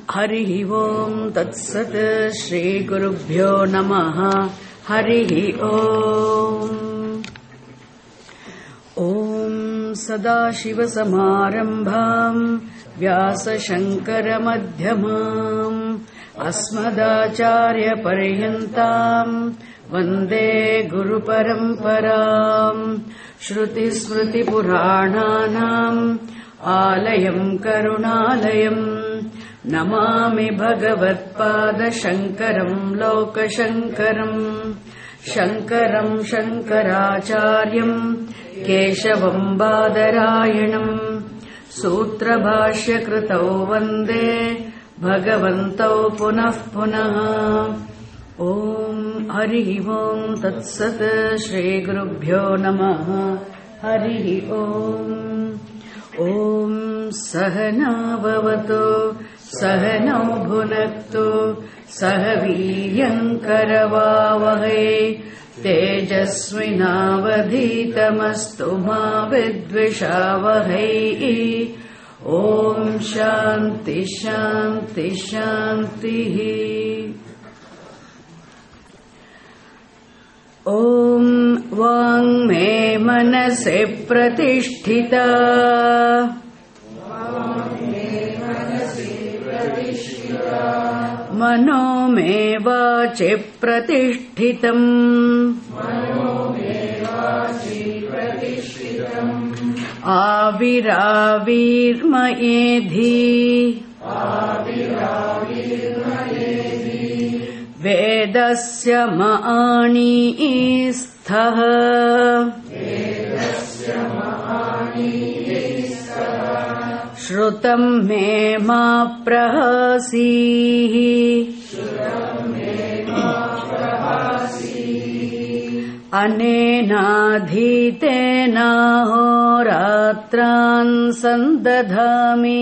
हरिः ओम् तत्सत् श्रीगुरुभ्यो नमः। हरिः ओम्। ॐ सदाशिवसमारम्भाम् व्यासशङ्करमध्यमाम् अस्मदाचार्यपर्यन्ताम् वन्दे गुरुपरम्पराम्। श्रुतिस्मृतिपुराणानाम् आलयम् करुणालयम् नमामि भगवत्पादशङ्करम् लोकशङ्करम्। शङ्करम् शङ्कराचार्यम् केशवम् बादरायणम् सूत्रभाष्यकृतौ वन्दे भगवन्तौ पुनः पुनः। ॐ हरिः ओम् तत्सत् श्रीगुरुभ्यो नमः। हरिः ओम्। ॐ सहना भवतु सहनौ भुनक्तु सह वीर्यङ्करवावहै तेजस्विनावधीतमस्तु मा विद्विषावहै। ॐ शान्ति शान्ति शान्तिः। ॐ वाङ्मे मनसि प्रतिष्ठिता मनो मे वाचि प्रतिष्ठितम्। आविराविर्मयेधि वेदस्य मणिस्थः श्रुतं मे मा प्रहसीः। अनेनाधीतेनाहोरात्रान् सन्दधामि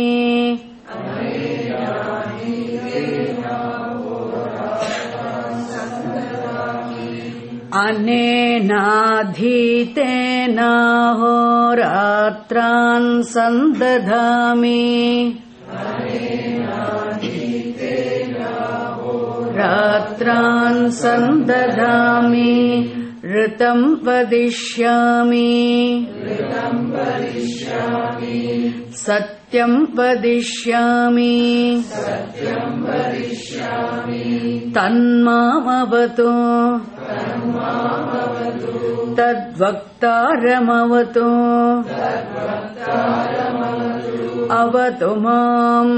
अनेनाधीतेनाहोरात्रान् सन्दधामि रात्रान् सन्दधामि ऋतं वदिष्यामि सत्यं वदिष्यामि तन्मामवतु तद्वक्तारमवतु अवतु माम्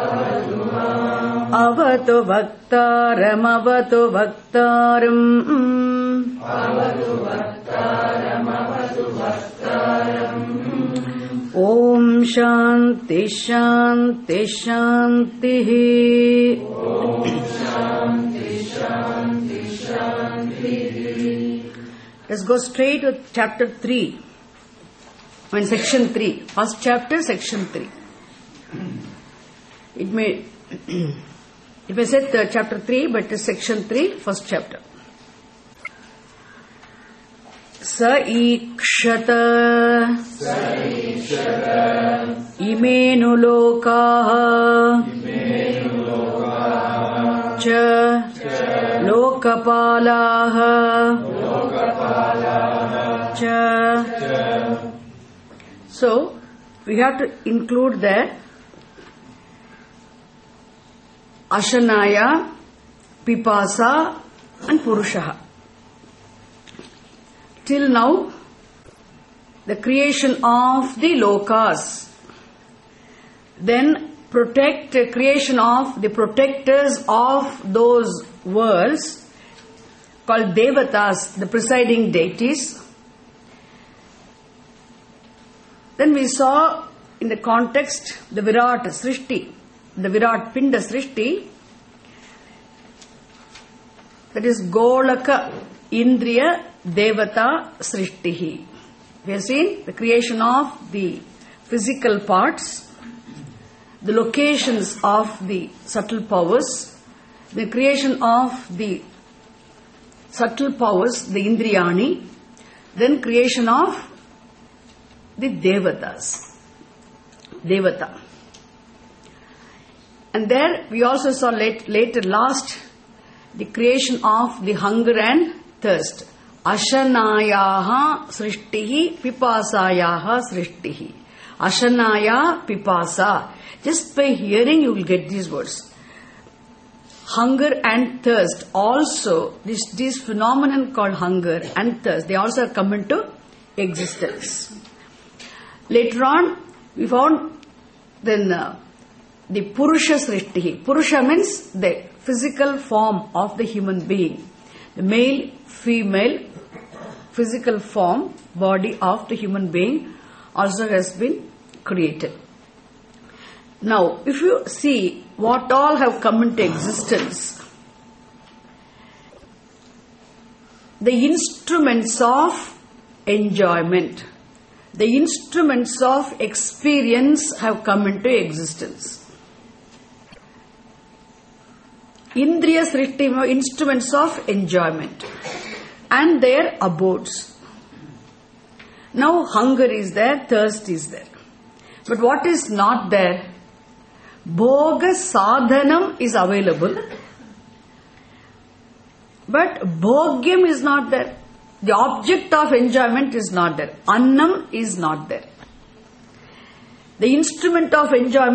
अवतु वक्तारमवतु वक्तारम्। ॐ शान्ति शान्ति शान्तिः। Let's go straight to chapter 3. Section 3. First chapter, section 3. It may say chapter 3, but it is section 3, first chapter. Saikshata imenu lokaha cha lokapalaha cha. So we have to include that Ashanaya, Pipasa and Purushaha. Till now, the creation of the lokas, then creation of the protectors of those worlds called devatas, the presiding deities. Then we saw in the context the Virat Srishti, the Virat Pinda Srishti, that is Golaka Indriya Devata Srishtihi. We have seen the creation of the physical parts, the locations of the subtle powers, the creation of the subtle powers, the Indriyani, then creation of the Devatas. Devata. And there we also saw last, the creation of the hunger and thirst. Ashanayaha srishtihi pipasayaha srishtihi. Ashanaya pipasa. Just by hearing you will get these words. Hunger and thirst also, this phenomenon called hunger and thirst, they also come into existence. Later on, we found then the Purusha Srishtihi. Purusha means the physical form of the human being. The male, female, physical form, body of the human being also has been created. Now, if you see what all have come into existence, the instruments of enjoyment, the instruments of experience have come into existence. Indriya Srishti, instruments of enjoyment and their abodes. Now hunger is there, thirst is there. But what is not there? Bhoga sadhanam is available, but bhogyam is not there. The object of enjoyment is not there. Annam is not there. The instruments of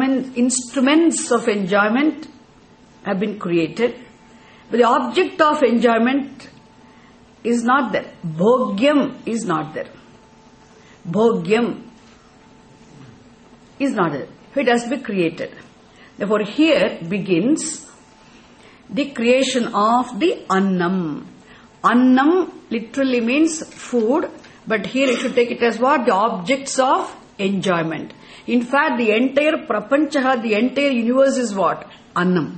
enjoyment have been created, but the object of enjoyment is not there. Bhogyam is not there. Bhogyam is not there. It has to be created. Therefore, here begins the creation of the annam. Annam literally means food, but here you should take it as what? The objects of enjoyment. In fact, the entire prapancha, the entire universe is what? Annam.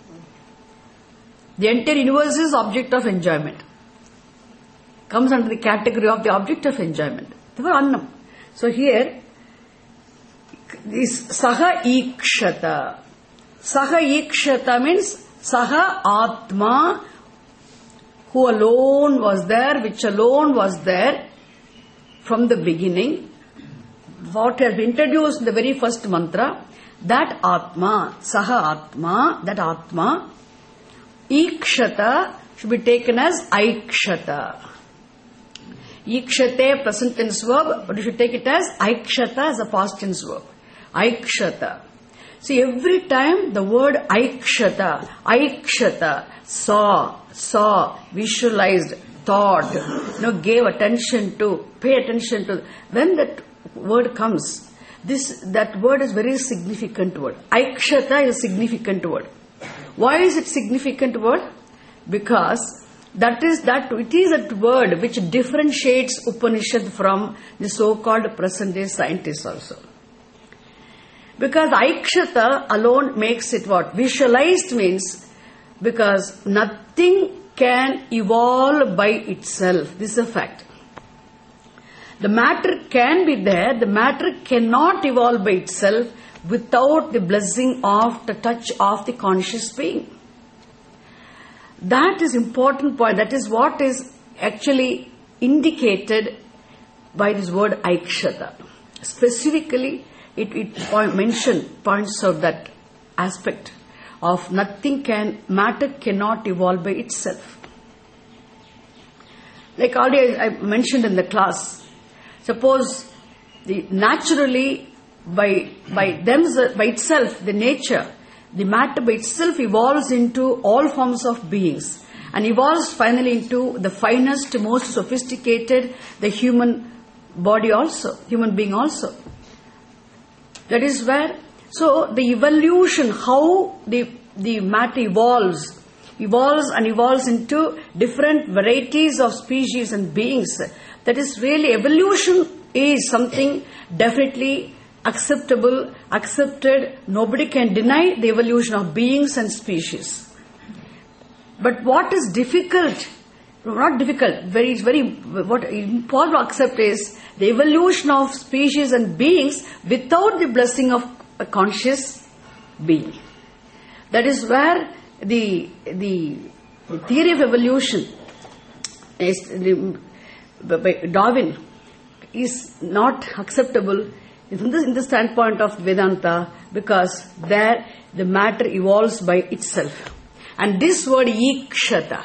The entire universe is object of enjoyment. Comes under the category of the object of enjoyment. Therefore, annam. So here, this Saha Ikshata. Saha Ikshata means Saha Atma, who alone was there, which alone was there from the beginning. What has been introduced in the very first mantra, that Atma, Saha Atma, that Atma, Ikshata should be taken as Aikshata. Ikshate, present tense verb, but you should take it as Aikshata as a past tense verb. Aikshata. See, every time the word Aikshata, saw, visualized, thought, gave attention to, pay attention to. When that word comes, that word is very significant word. Aikshata is a significant word. Why is it significant word? Because it is that word which differentiates Upanishad from the so-called present-day scientists also. Because Aikshata alone makes it what? Visualized means because nothing can evolve by itself. This is a fact. The matter can be there, the matter cannot evolve by itself without the blessing of the touch of the conscious being. That is important point. That is what is actually indicated by this word Aikshata. Specifically, it points out that aspect of matter cannot evolve by itself. Like already I mentioned in the class, suppose naturally by itself, the nature, the matter by itself evolves into all forms of beings and evolves finally into the finest, most sophisticated, the human body also, human being also. That is where, so the evolution, how the matter evolves into different varieties of species and beings. That is really, evolution is something definitely acceptable, accepted. Nobody can deny the evolution of beings and species. But what is difficult, not difficult, what is impossible to accept is the evolution of species and beings without the blessing of a conscious being. That is where the theory of evolution by Darwin is not acceptable From this, in the standpoint of Vedanta, because there the matter evolves by itself. And this word ikshata,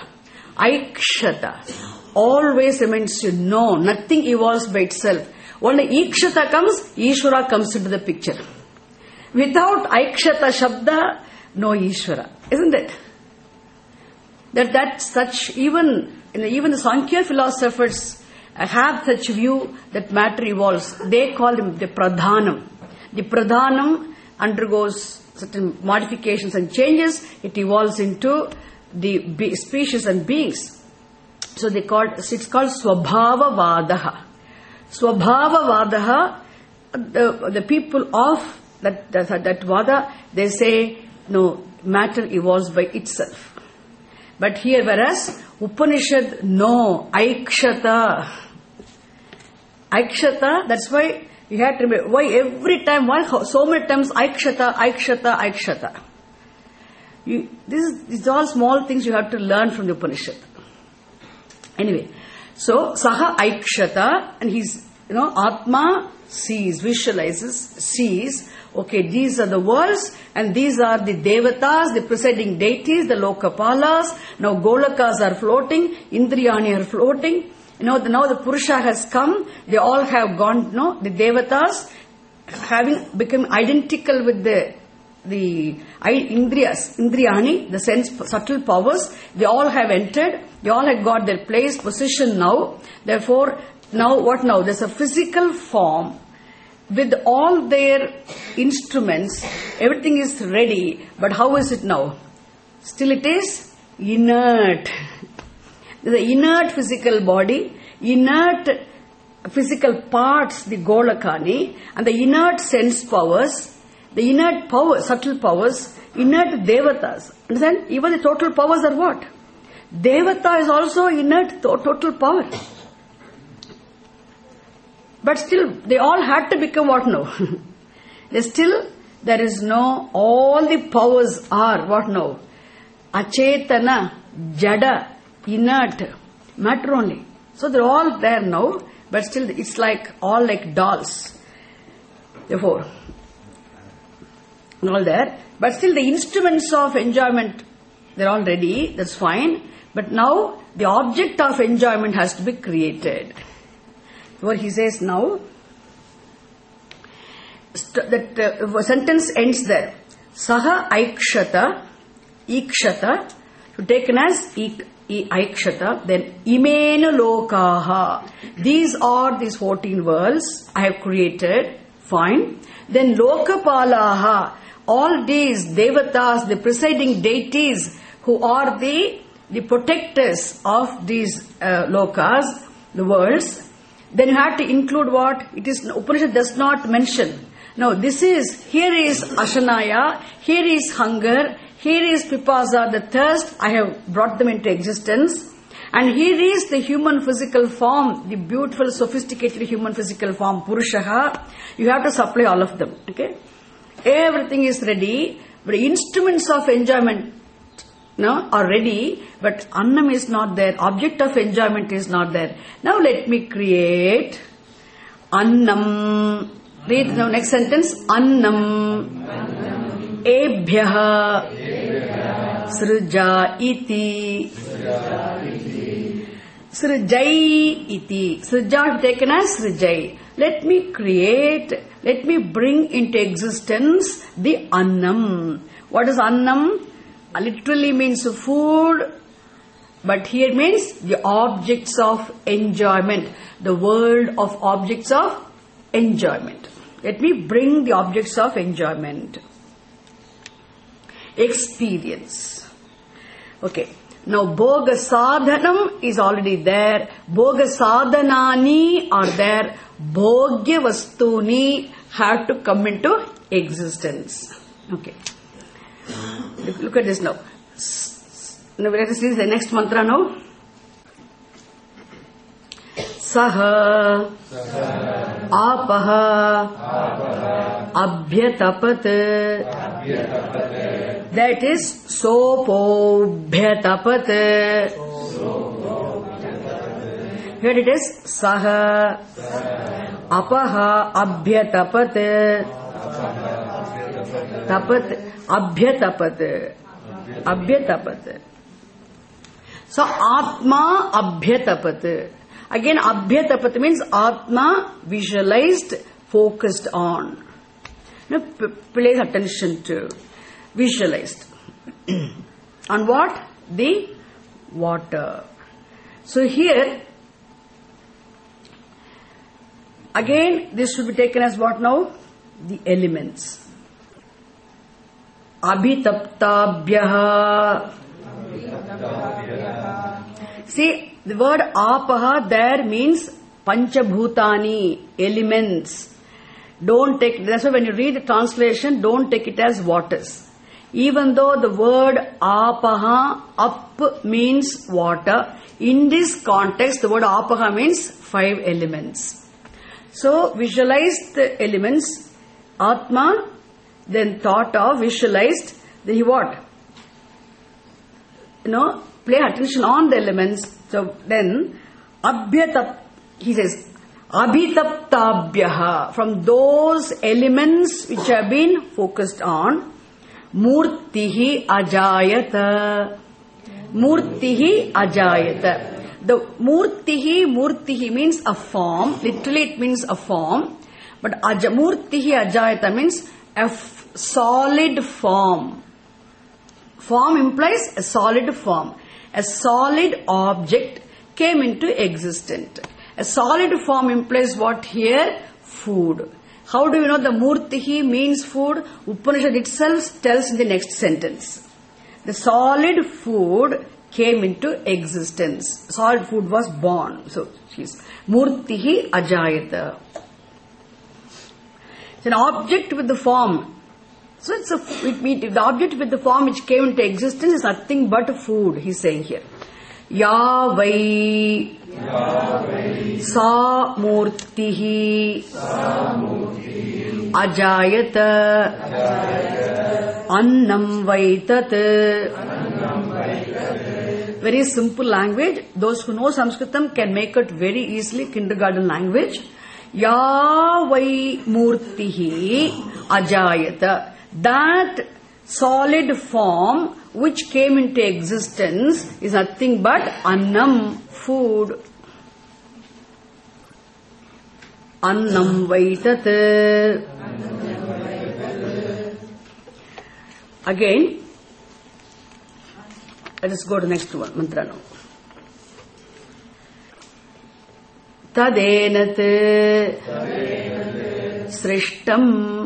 always remains to know. Nothing evolves by itself. Only ikshata comes, Ishvara comes into the picture. Without aikshata shabda, no Ishvara. Isn't it? That's such, even the Sankhya philosophers have such view that matter evolves. They call him the Pradhanam. The Pradhanam undergoes certain modifications and changes. It evolves into the species and beings. So it's called Swabhava Vadaha. Swabhava Vadaha, the people of that Vada, they say, no, matter evolves by itself. But here, whereas Upanishad, no, Aikshata. Aikshata, that's why you have to remember, why every time, why so many times Aikshata. This is all small things you have to learn from the Upanishad. Anyway, so Saha Aikshata, and he's, Atma sees, visualizes, sees, okay, these are the worlds, and these are the devatas, the presiding deities, the lokapalas. Now Golakas are floating, Indriyani are floating. Now the Purusha has come, they all have gone, the devatas, having become identical with the Indriyani, the sense, subtle powers, they all have entered, they all have got their place, position now. Therefore, now what now? There's a physical form with all their instruments, everything is ready, but how is it now? Still it is inert. The inert physical body, inert physical parts, the Golakani, and the inert sense powers, the inert powers, subtle powers, inert devatas. Understand? Even the total powers are what? Devata is also inert total power. But still, they all had to become what now? There is no, all the powers are what now? Achetana, Jada, inert, matter only. So they're all there now, but still it's all like dolls. Therefore, all there. But still the instruments of enjoyment, they're all ready, that's fine. But now the object of enjoyment has to be created. What he says now, that sentence ends there. Saha ikshata, to taken as aikshata, then imena lokaha. These are these 14 worlds I have created, fine. Then lokapalaha, all these devatas, the presiding deities, who are the protectors of these lokas, the worlds. Then you have to include what? It is, Upanishad does not mention. No, here is Ashanaya, here is hunger, here is Pipasa, the thirst, I have brought them into existence. And here is the human physical form, the beautiful, sophisticated human physical form, Purushaha. You have to supply all of them, okay? Everything is ready, but the instruments of enjoyment are ready, but annam is not there, object of enjoyment is not there. Now let me create annam. Read now next sentence. Annam ebhyaha srja iti. Srijai iti. Srja taken as srijai. Let me create, let me bring into existence the annam. What is annam? Literally means food, but here means the objects of enjoyment, the world of objects of enjoyment. Let me bring the objects of enjoyment. Experience. Okay. Now, Bhoga Sadhanam is already there. Bhoga Sadhanani are there. Bhogya Vastuni have to come into existence. Okay. Look at this now. Now let us read the next mantra now. Saha apaha abhyatapat. That is sopobhyatapat. Here it is saha, apaha, abhyatapat, tapat, abhyatapat. So atma abhyatapat. Again, abhyatapat means atma visualized, focused on. Place attention to, visualized. On what? The water. So here, again, this should be taken as what now? The elements. Abhitaptabhyaha. See, the word apaha there means panchabhutani, elements. Don't take, that's why when you read the translation, don't take it as waters. Even though the word apaha, up means water, in this context the word apaha means 5 elements. So visualize the elements, atma, then thought of, visualized, then he what? Pay attention on the elements. So then, he says, abhitaptabhyaha, from those elements which have been focused on, murtihi ajayata. Murtihi ajayata. The murtihi means a form. Literally it means a form. But murtihi ajayata means a solid form. Form implies a solid form. A solid object came into existence. A solid form implies what here? Food. How do you know the murtihi means food? Upanishad itself tells in the next sentence. The solid food came into existence. Solid food was born. So, murtihi ajayata. It's an object with the form. So, the object with the form which came into existence is nothing but food, he's saying here. Ya vai sa murtihi ajayata annam vaitat. Very simple language. Those who know Sanskritam can make it very easily, kindergarten language. Ya vai murtihi ajayata. That solid form which came into existence is nothing but annam, food. Annam vaitat. Again, let us go to the next one, mantra now. Tadenat srishtam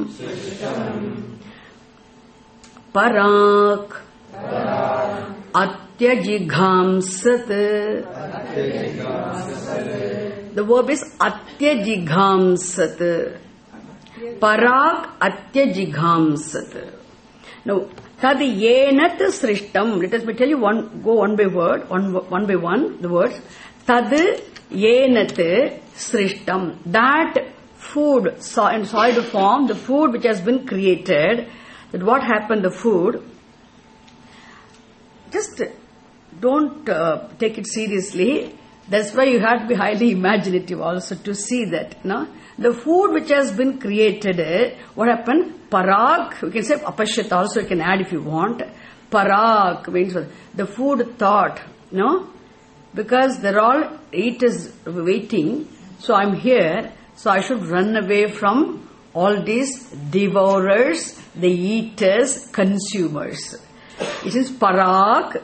parak atyajighamsat. The verb is atyajighamsat. Parak atyajighamsat. Now, tad yenat srishtam. Let us tell you go one by word, one by one, the words. Tad yenat srishtam. That food in solid form, the food which has been created, that what happened, the food, just don't take it seriously. That's why you have to be highly imaginative also to see that. No? The food which has been created, what happened? Parak, we can say apashyat also, you can add if you want. Parak means the food thought, no? Because they're all eaters waiting, so I'm here, so I should run away from all these devourers, the eaters, consumers. It is parak.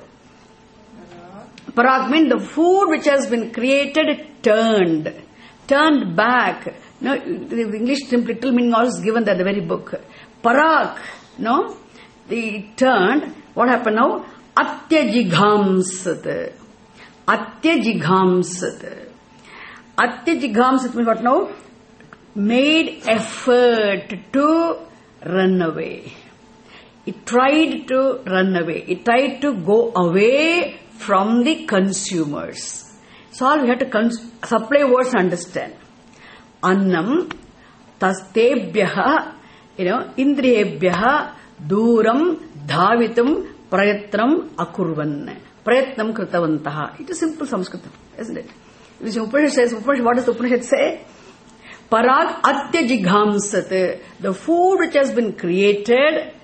Parak means the food which has been created turned back. No, the English little meaning also is given there, the very book. Parak, no, they turned. What happened now? Atyajighamsat. Atyajighamsat. Atyajighamsat means what now? Made effort to run away. It tried to run away. It tried to go away from the consumers. So all we have to supply words to understand. Annam tastebhyaha, indriyebhyaha duram dhavitam prayatnam akurvan. Prayatnam kritavantaha. It is simple Sanskritam, isn't it? Which Upanishad says, what does the Upanishad say? Parag atyajighamsat. The food which has been created,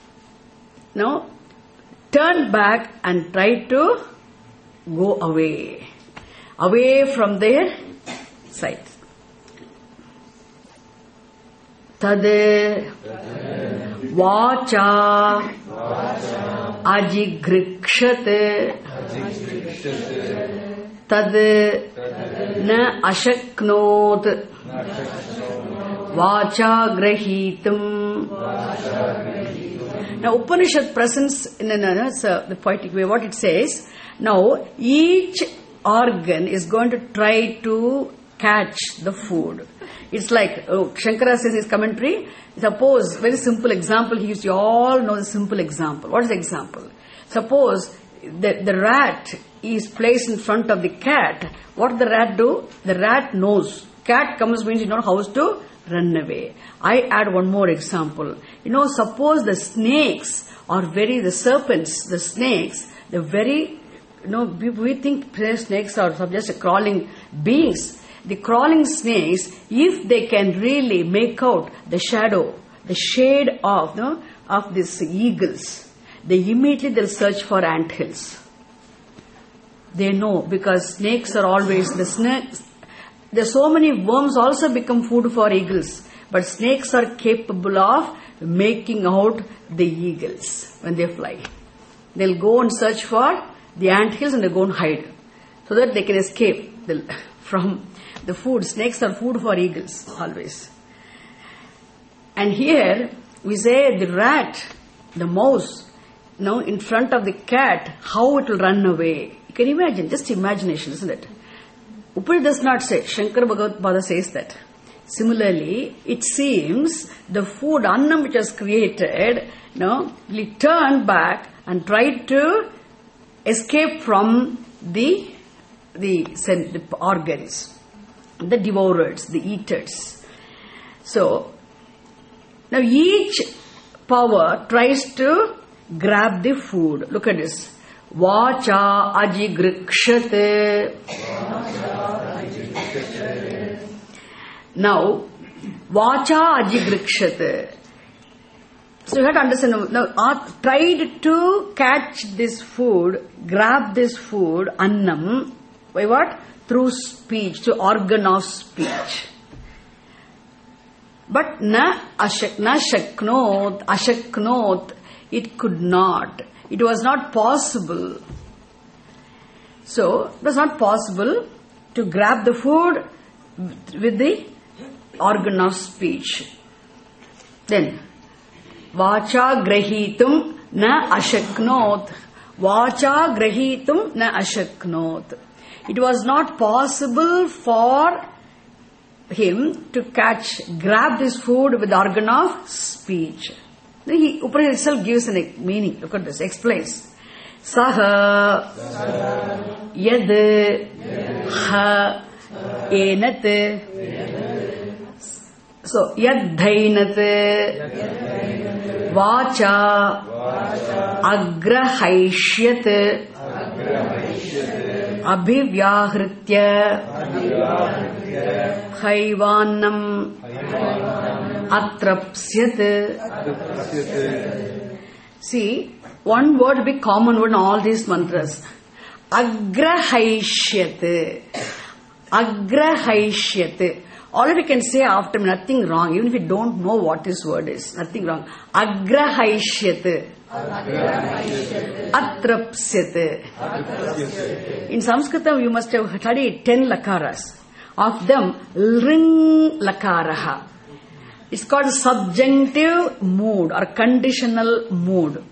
turn back and try to go away from their sight. Tad vacha ajigrikshate tad na ashaknot vacha grahitum. Now Upanishad presents in the poetic way what it says. Now each organ is going to try to catch the food. It's like Shankara says in his commentary. Suppose, very simple example, you all know the simple example. What is the example? Suppose the rat is placed in front of the cat. What does the rat do? The rat knows. Cat comes means you know how to run away. I add one more example. Suppose the snakes are the serpents, the snakes, we think snakes are just crawling beings. The crawling snakes, if they can really make out the shade of these eagles, they'll search for anthills. They know, because snakes are always the snakes. There's so many worms also become food for eagles, but snakes are capable of making out the eagles when they fly. They'll go and search for the anthills and they'll go and hide so that they can escape from the food. Snakes are food for eagles, always. And here, we say the rat, the mouse, in front of the cat, how it will run away. You can imagine, just imagination, isn't it? Upanishad does not say, Shankara Bhagavad says that. Similarly, it seems the food, annam which was created, will turn back and try to escape from the organs, the devourers, the eaters. So, now each power tries to grab the food. Look at this. Vacha ajigrikshate. Now, vacha ajigrikshate. So you have to understand, now tried to catch this food, grab this food, annam, by what? Through speech, through organ of speech. But na ashaknot, it could not. It was not possible. So, it was not possible to grab the food with the organ of speech. Then, vacha grahitum na ashaknot. Vacha grahitum na ashaknot. It was not possible for him to grab this food with the organ of speech. Upanishad itself gives a meaning. Look at this, explains. Saha yad ha enat. So, yad dhainat vacha agrahaishyat abhivyahritya haivanam atrapsyat. See, one word will be common word in all these mantras. Agrahaishyat. Agrahaishyat. All we can say after, nothing wrong, even if we don't know what this word is, nothing wrong. Agrahaishyat. Atrapsyat. In Sanskrit, you must have studied 10 lakaras. Of them, ring lakaraha. It's called subjunctive mood or conditional mood.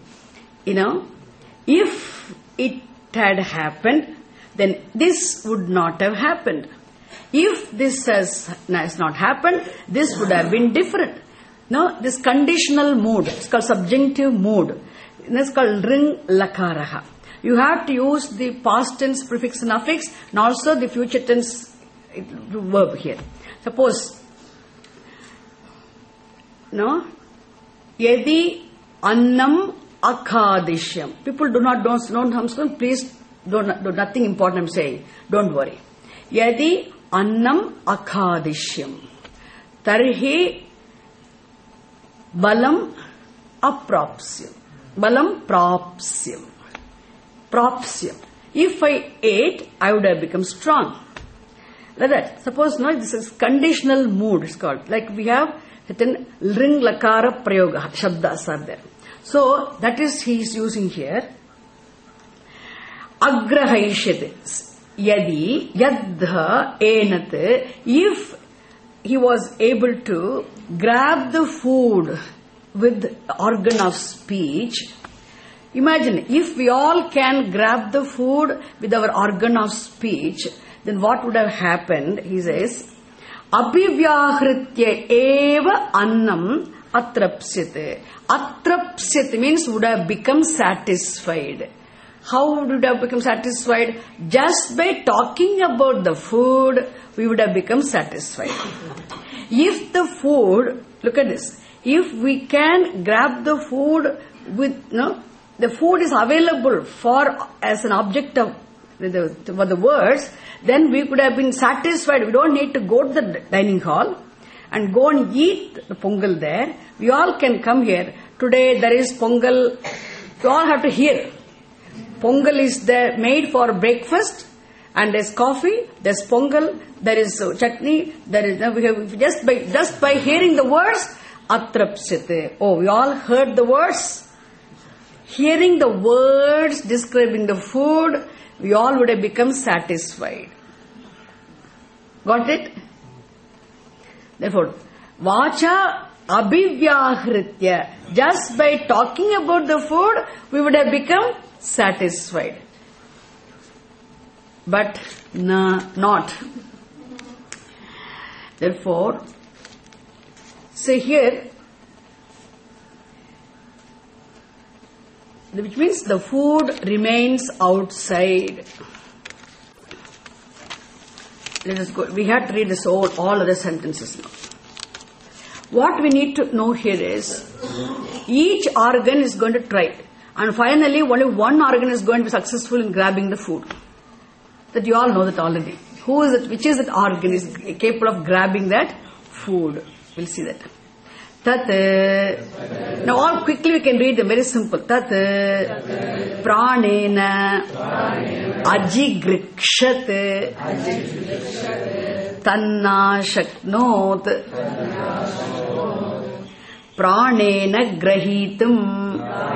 If it had happened, then this would not have happened. If this has not happened, this would have been different. No, this conditional mood, it's called subjunctive mood. It's called ring lakaraha. You have to use the past tense prefix and affix and also the future tense verb here. Suppose, yadi annam akadishyam. People don't Sanskrit, please don't, nothing important I'm saying. Don't worry. Yadi annam akhadishyam. Tarhi balam aprapsyam. Balam prapsyam. Propsyam. If I ate, I would have become strong. Like that. Suppose now this is conditional mood, it's called. Like we have certain ring lakara prayoga, shabdas are there. So that is he is using here. Agrahaishyate. Yadi, yadha, enat. If he was able to grab the food with the organ of speech. Imagine, if we all can grab the food with our organ of speech, then what would have happened? He says, Abhivyahritya eva annam atrapsyate. Atrapsyate means would have become satisfied. How would have become satisfied? Just by talking about the food, we would have become satisfied. If the food, look at this, if we can grab the food with, the food is available as an object of for the words, then we could have been satisfied. We don't need to go to the dining hall and go and eat the pongal there. We all can come here. Today there is pongal. We all have to hear. Pongal is there made for breakfast, and there's coffee, there's pongal, there is chutney, there is we have just by hearing the words, atrapsyate. Oh, we all heard the words. Hearing the words describing the food, we all would have become satisfied. Got it? Therefore, vacha abhivyahritya. Just by talking about the food, we would have become satisfied. But not. Therefore, say here, which means the food remains outside. Let us go. We have to read this all other sentences now. What we need to know here is, each organ is going to try. And finally, only one organ is going to be successful in grabbing the food. That you all know that already. Who is it? Which is that organ is capable of grabbing that food? We'll see that. Tat. Now all quickly we can read them, very simple. Tat pranena ajigrikshat tanna shaknot pranena grahitum.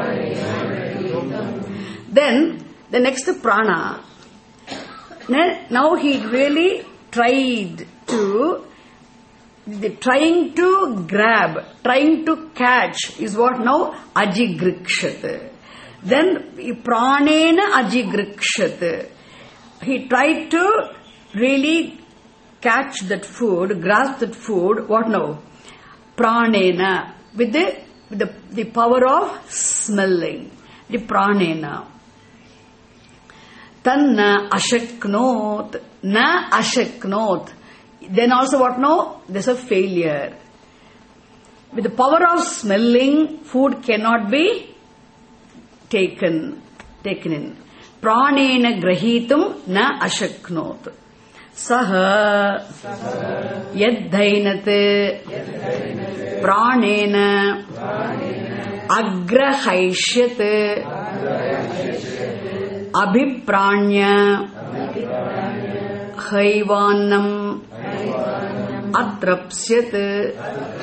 Then the next prana. Now he really tried to trying to grab, trying to catch is what now? Ajigrikshat. Then pranena ajigrikshat. He tried to really catch that food, grasp that food, what now? Pranena. With the power of smelling. The pranena. Tanna ashaknot. Na ashaknot. Then also what now? There's a failure. With the power of smelling, food cannot be taken in. Pranena grahitum na ashaknot. Saha yadhainat pranena agrahaishyat abhipranya haivanam atrapsyat.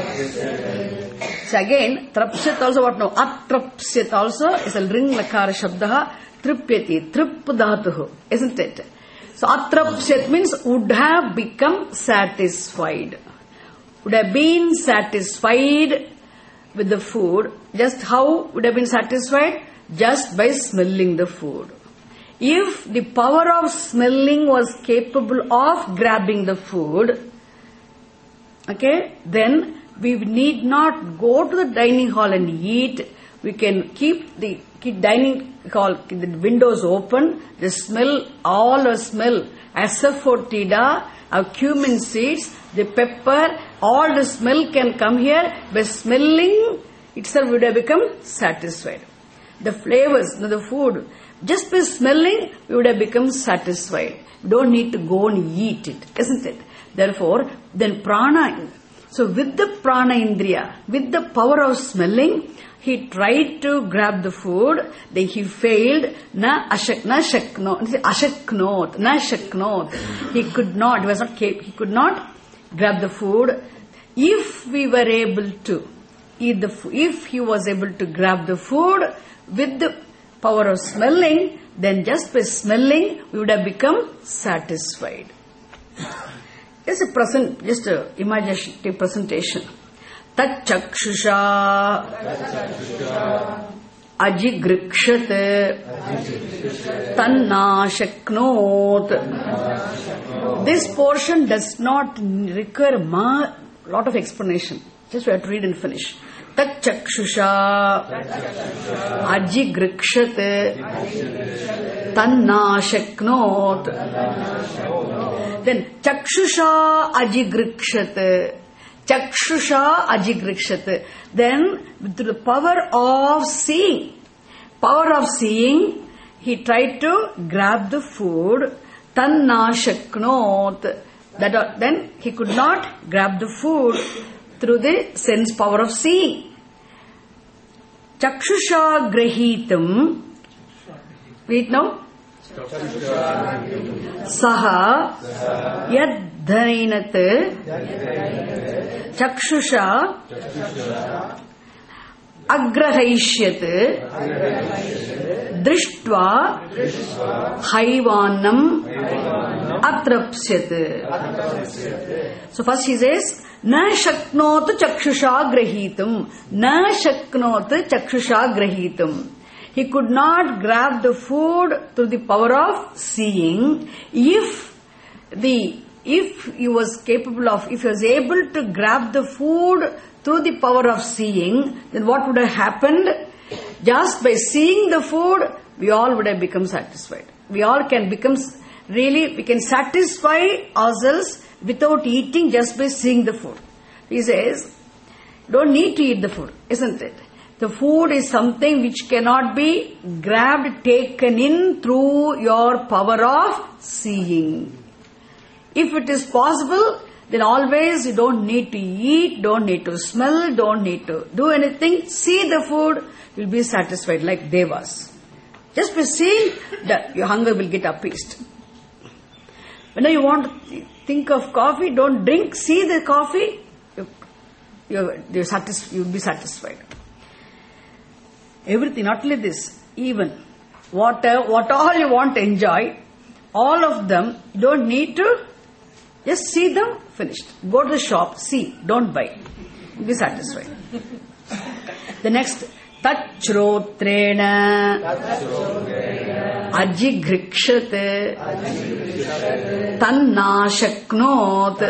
So again, trapsyat also what now? Atrapsyat also is a ring lakara shabdaha tripyati, trip dhatuhu, isn't it? So atrapsyat means would have become satisfied. Would have been satisfied with the food. Just how would have been satisfied? Just by smelling the food. If the power of smelling was capable of grabbing the food, okay, then we need not go to the dining hall and eat. We can keep the dining hall, the windows open, the smell, all the smell, asafoetida, our cumin seeds, the pepper, all the smell can come here. By smelling itself would have become satisfied. the flavors, the food. Just by smelling, we would have become satisfied. We don't need to go and eat it, isn't it? Therefore, then prana. So with the prana indriya, with the power of smelling, he tried to grab the food, then he failed. He could not, he could not grab the food. If we were able to eat the food, if he was able to grab the food with the power of smelling, then just by smelling, we would have become satisfied. Just a imaginative presentation. Tat chakshusha ajigrikshate tanna shaknot. This portion does not require a lot of explanation. Just we have to read and finish. Tat chakshusha ajigrikshate tanna shaknot. Then chakshusha ajigrikshate. Chakshusha ajigrikshate. Then with the power of seeing, he tried to grab the food. Tanna shaknot. Then he could not grab the food through the sense power of seeing. Chakshusha grahitam. Wait now. Saha yadhainat chakshusha agrahaishyat drishtva haivanam atrapsyat. So first he says, na shaknot chakshusha grahitam. Na shaknot chakshusha grahitam. He could not grab the food through the power of seeing. If he was able to grab the food through the power of seeing, then what would have happened? Just by seeing the food, we all would have become satisfied. We all can become, we can satisfy ourselves without eating just by seeing the food. He says, don't need to eat the food, isn't it? The food is something which cannot be grabbed, taken in through your power of seeing. If it is possible, then always you don't need to eat, don't need to smell, don't need to do anything. See the food, you'll be satisfied like Devas. Just by seeing that, your hunger will get appeased. Whenever you want to think of coffee, don't drink, see the coffee, you'll be satisfied. Everything, not only this, even what all you want to enjoy, all of them, you don't need to just see them, finished. Go to the shop, see, don't buy. Be satisfied. The next, tachrotrena ajigrikshate tanna shaknot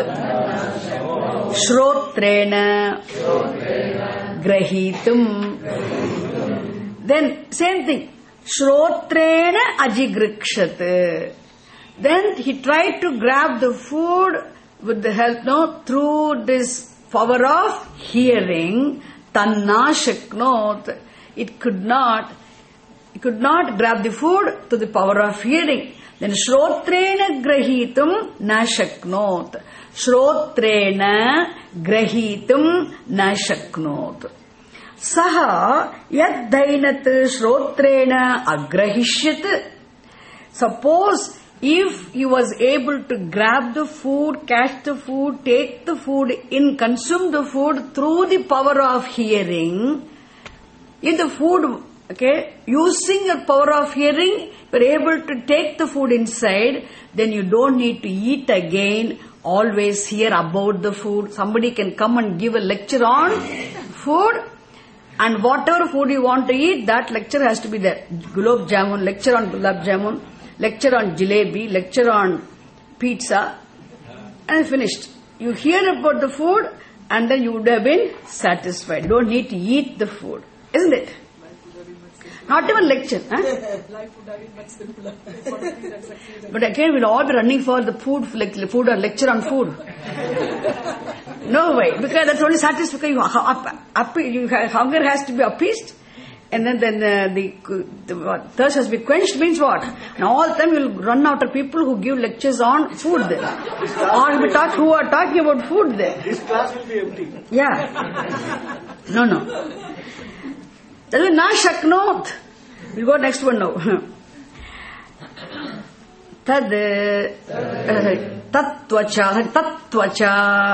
shrotrena grahitum. Then same thing, shrotrena ajigrikshate. Then he tried to grab the food with the help, through this power of hearing. Tanna shaknot. It could not grab the food to the power of hearing. Then shrotrena grahitum na shaknot. Shrotrena grahitum na shaknot. Saha yaddainat shrotrena agrahishyat. Suppose if he was able to grab the food, catch the food, take the food in, consume the food through the power of hearing, if the food, using your power of hearing, you are able to take the food inside, then you don't need to eat again, always hear about the food. Somebody can come and give a lecture on food, and whatever food you want to eat, that lecture has to be there. Gulab Jamun, lecture on Gulab Jamun, lecture on jalebi, lecture on pizza, and finished. You hear about the food and then you would have been satisfied. You don't need to eat the food, isn't it? Not even lecture. Huh? Life would have been much simpler. But again, we'll all be running for the food or lecture on food. No way, because that's only satisfying. Hunger has to be appeased. And then the thirst has been quenched means what? Now all the time you'll run after people who give lectures on food there. Or who are talking about food there. This class will be empty. Yeah. No. That will na shaknot. We'll go next one now. Tad tattvacha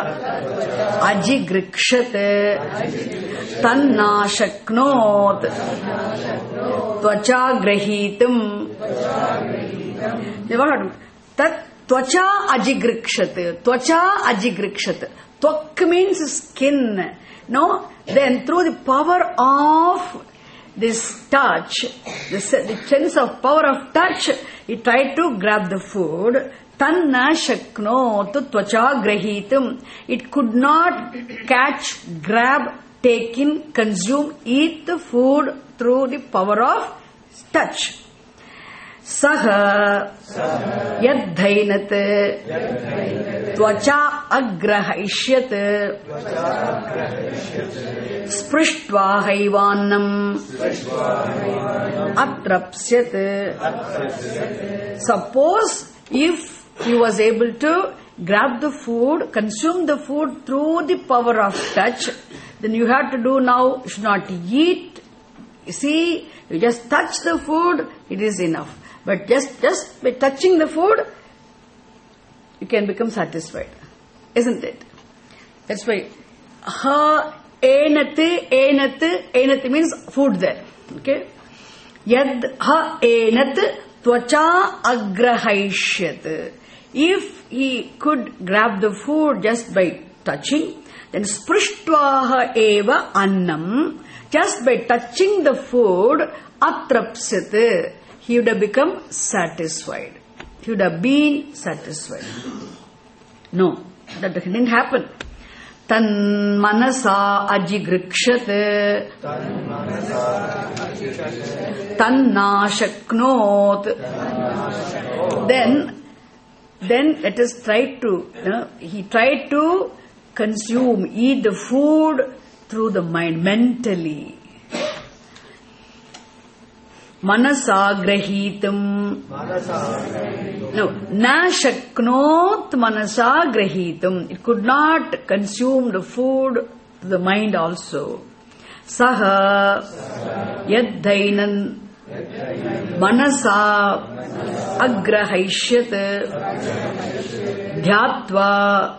ajigrikshate tanna shaknot tvacha grahitum. Tat tvacha ajigrikshate. Tvacha ajigrikshate. Tvak means skin. No? Then through the power of this touch, the sense of power of touch, he tried to grab the food. Tanna shaknot tvacha grahitum. It could not catch, grab, take in, consume, eat the food through the power of touch. Saha yadhainat tvacha agrahaishyat sprishtva haivanam atrapsyat. Suppose if he was able to grab the food, consume the food through the power of touch, then you have to do now, you should not eat. You see, you just touch the food, it is enough. But just by touching the food, you can become satisfied. Isn't it? That's why enat means food there. Okay? Yad ha enat tvacha agrahaishyat. If he could grab the food just by touching, then sprishtvaha eva annam, just by touching the food, atrapsyat, he would have become satisfied. He would have been satisfied. No, that didn't happen. Tan manasa ajigrikshate tanna shaknot. Then let us try to, he tried to consume, eat the food through the mind, mentally. Manasa grahitam. No, na shaknot manasa grahitam. It could not consume the food to the mind also. Saha yadhainan manasa agrahaishyat dhyatva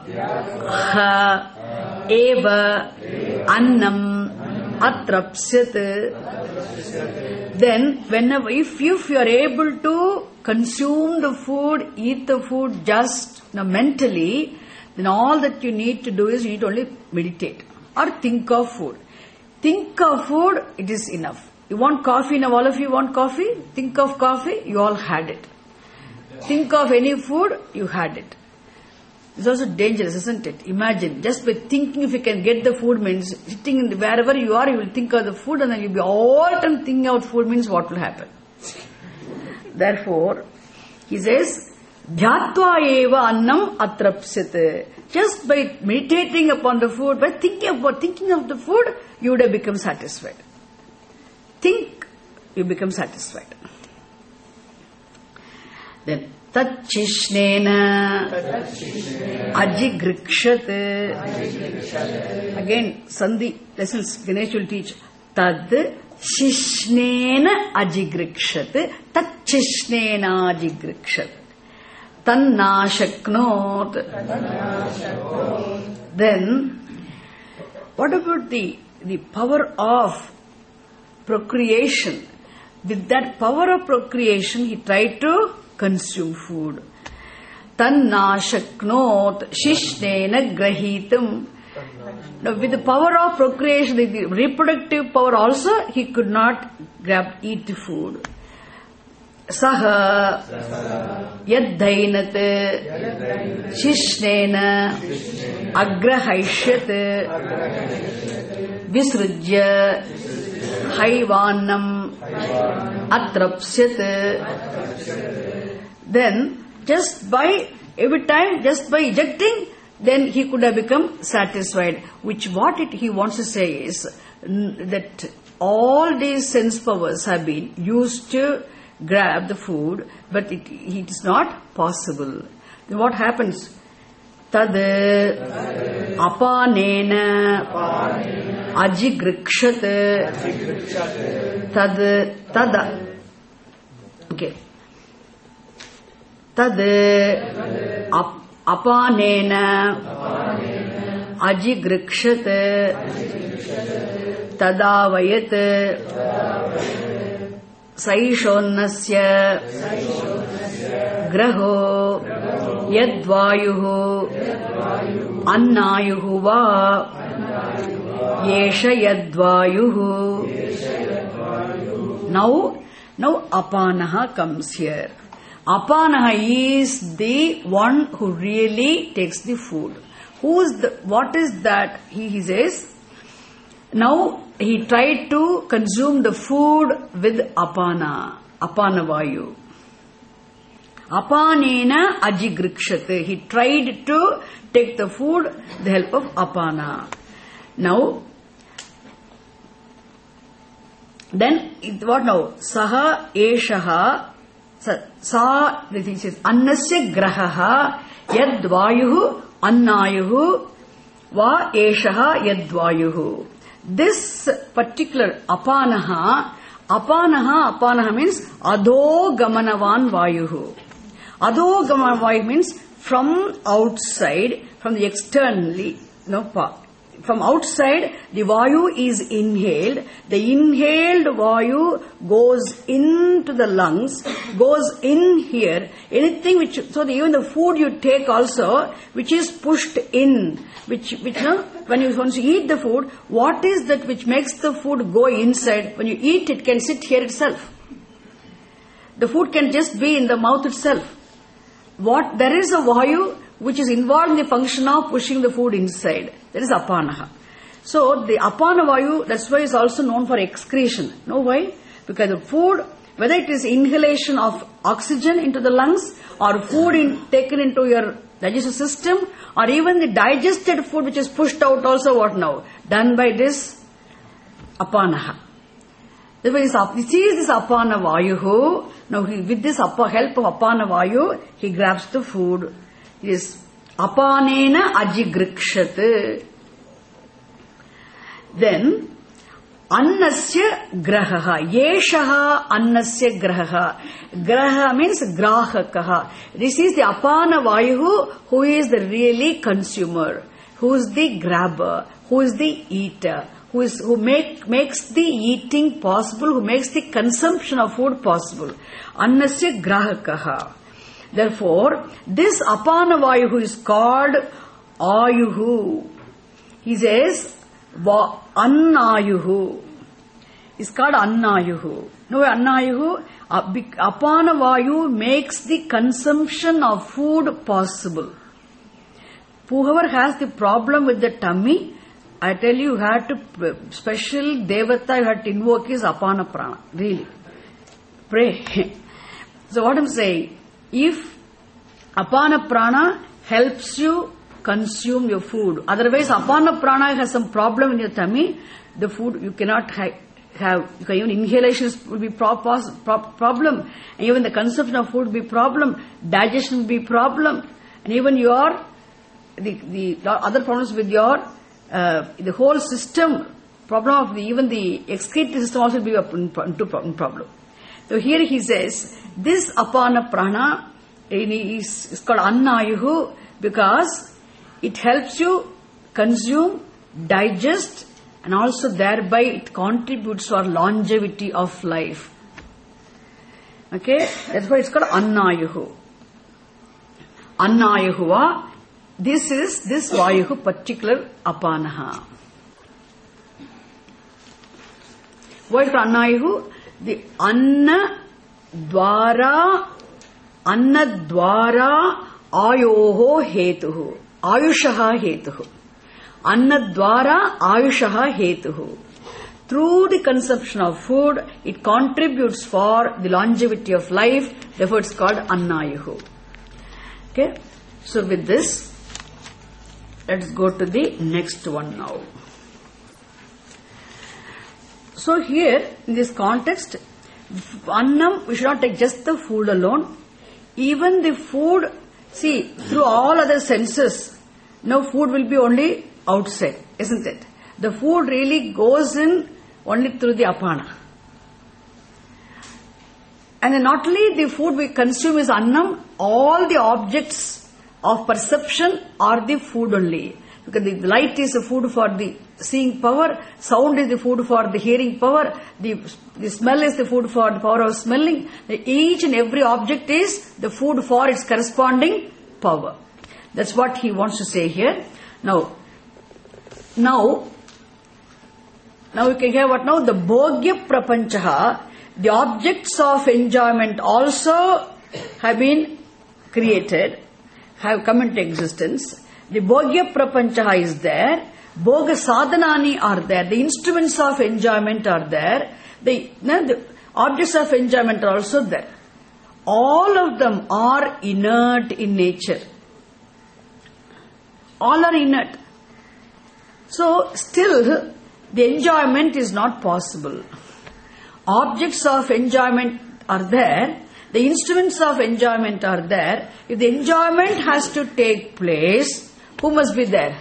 ha eva annam atrapsyat. Then, whenever, if you are able to consume the food, eat the food just mentally, then all that you need to do is you need to only meditate or think of food. Think of food, it is enough. You want coffee, now all of you want coffee? Think of coffee, you all had it. Think of any food, you had it. It's also dangerous, isn't it? Imagine, just by thinking if you can get the food means, sitting in wherever you are, you will think of the food and then you'll be all the time thinking out food means what will happen. Therefore, he says, Dhyatva eva annam atrapsyat. Just by meditating upon the food, by thinking of the food, you would have become satisfied. Think, you become satisfied. Then, Tachishnena ajigrikshate. Again, Sandhi lessons Ganesh will teach. Tad shishnena ajigrikshate. Tachishnena ajigrikshate. Tanna shaknot. Then, what about the power of procreation? With that power of procreation, he tried to consume food. Tanna shaknot shishnena grahitam. Now, with the power of procreation, the reproductive power also, he could not eat the food. Saha yadhainat shishnena agrahaishyat visrujya haivanam atrapsyat. Then, just by ejecting, then he could have become satisfied. Which he wants to say is that all these sense powers have been used to grab the food, but it is not possible. Then what happens? Tad apanena ajigrkshat tada. Okay. Tad apanena ajigrkshat tadavayat saishonnasya graho yadvayuhu annayuhu va yesha yadvayuhu. Now apanaha comes here. Apanaha is the one who really takes the food. What is that? He says, now he tried to consume the food with apanavayu. Apanena ajigrikshate. He tried to take the food with the help of apana. Now, then what now? Saha eshaha sa, this is annasya grahaha yadvayuhu annayuhu va eshaha yadvayuhu. This particular apanaha means adho gamanavan vayuhu. Adho gamanavan vayu means from outside, from the externally, from outside the vayu is inhaled. The inhaled vayu goes into the lungs, goes in here. Anything which, so even the food you take also, which is pushed in, which once you eat the food, what is that which makes the food go inside? When you eat, it can sit here itself. The food can just be in the mouth itself. There is a vayu which is involved in the function of pushing the food inside. That is apanaha. So the apana vayu, that's why it's also known for excretion. Know why? Because the food, whether it is inhalation of oxygen into the lungs, or food taken into your digestive system, or even the digested food which is pushed out also, what now? Done by this apanaha. Therefore, this is this apana vayu. Now, with this help of apana vayu, he grabs the food. It is apanena ajigrkshat. Then, annasya grahaha. Yeshaha annasya grahaha. Graha means grahakaha. This is the apana vayu who is the really consumer, who is the grabber, who is the eater, who makes the eating possible, who makes the consumption of food possible. Annasya grahakaha. Therefore, this apana vayu who is called ayuhu, he says annayuhu. It's called annayuhu. No, annayuhu, apana vayu makes the consumption of food possible. Whoever has the problem with the tummy, I tell you, you have to, special devata you have to invoke is apana prana. Really. Pray. So what I'm saying, if apana prana helps you consume your food, otherwise apana prana has some problem in your tummy, the food you cannot have, even inhalation will be problem, and even the consumption of food will be problem, digestion will be problem, and even your the other problems with your the whole system, problem of even the excretory system also will be into problem. So here he says, this apana prana is called annayuhu because it helps you consume, digest, and also thereby it contributes for longevity of life. Okay, that's why it's called annayuhu. Annayuhuva. This is this vayuhu particular apanaha. Why is annayuhu? The anna dwara ayoho hetuhu. Ayushaha hetuhu. Anna dwara ayushaha hetuhu. Through the consumption of food, it contributes for the longevity of life. Therefore, it's called annayuhu. Okay. So with this, let's go to the next one now. So here, in this context, annam, we should not take just the food alone. Even the food, see, through all other senses, now food will be only outside, isn't it? The food really goes in only through the apana. And then not only the food we consume is annam, all the objects of perception are the food only. Because the light is the food for the seeing power, sound is the food for the hearing power, the smell is the food for the power of smelling. Each and every object is the food for its corresponding power. That's what he wants to say here. Now we can hear what now? The bhogya prapanchaha, the objects of enjoyment also have been created, have come into existence. The bhogya prapanchaha is there. Bhoga sadhanani are there. The instruments of enjoyment are there. The objects of enjoyment are also there. All of them are inert in nature. All are inert. So still the enjoyment is not possible. Objects of enjoyment are there. The instruments of enjoyment are there. If the enjoyment has to take place, who must be there?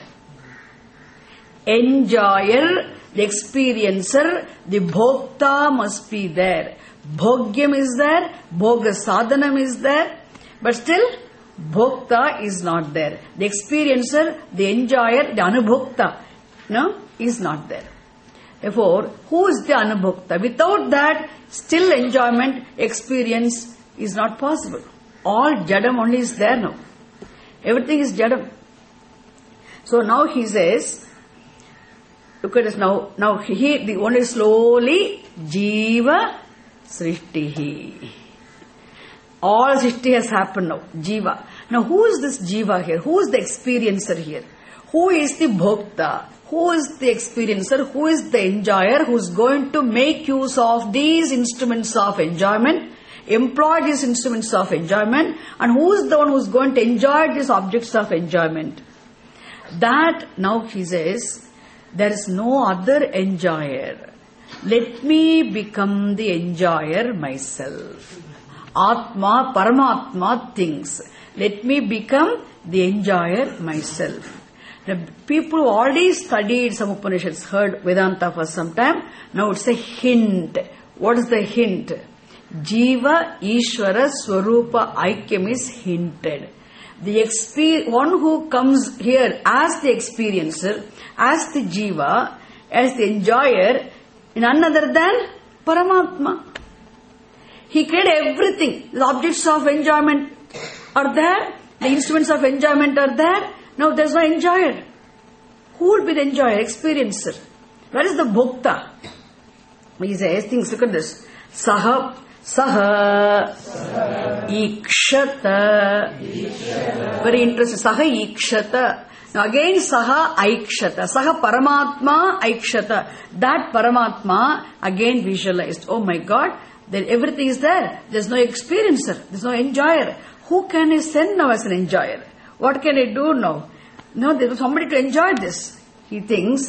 Enjoyer, the experiencer, the bhokta must be there. Bhogyam is there, bhoga sadhanam is there, but still bhokta is not there. The experiencer, the enjoyer, the anubhokta, is not there. Therefore, who is the anubhokta? Without that, still enjoyment, experience is not possible. All jadam only is there now. Everything is jadam. So now he says, look at this now. Now he the only slowly jiva srishtihi. All srishti has happened now. Jiva. Now who is this jiva here? Who is the experiencer here? Who is the bhokta? Who is the experiencer? Who is the enjoyer who is going to make use of these instruments of enjoyment, employ these instruments of enjoyment, and who is the one who is going to enjoy these objects of enjoyment? That now he says, there is no other enjoyer. Let me become the enjoyer myself. Atma, Paramatma thinks. Let me become the enjoyer myself. The people who already studied some Upanishads, heard Vedanta for some time, now it's a hint. What is the hint? Jiva, Ishvara, Swarupa, Aikyam is hinted. The one who comes here as the experiencer, as the jiva, as the enjoyer, in none other than Paramatma. He created everything. The objects of enjoyment are there. The instruments of enjoyment are there. Now there is no enjoyer. Who will be the enjoyer? Experiencer. Where is the bhokta? He says things, look at this. Saha ikshata. Very interesting. Saha ikshata. Now again saha aikshata. Saha paramatma aikshata. That paramatma again visualized. Oh my God, then everything is there. There is no experiencer. There is no enjoyer. Who can I send now as an enjoyer? What can I do now? No, there is somebody to enjoy this. He thinks,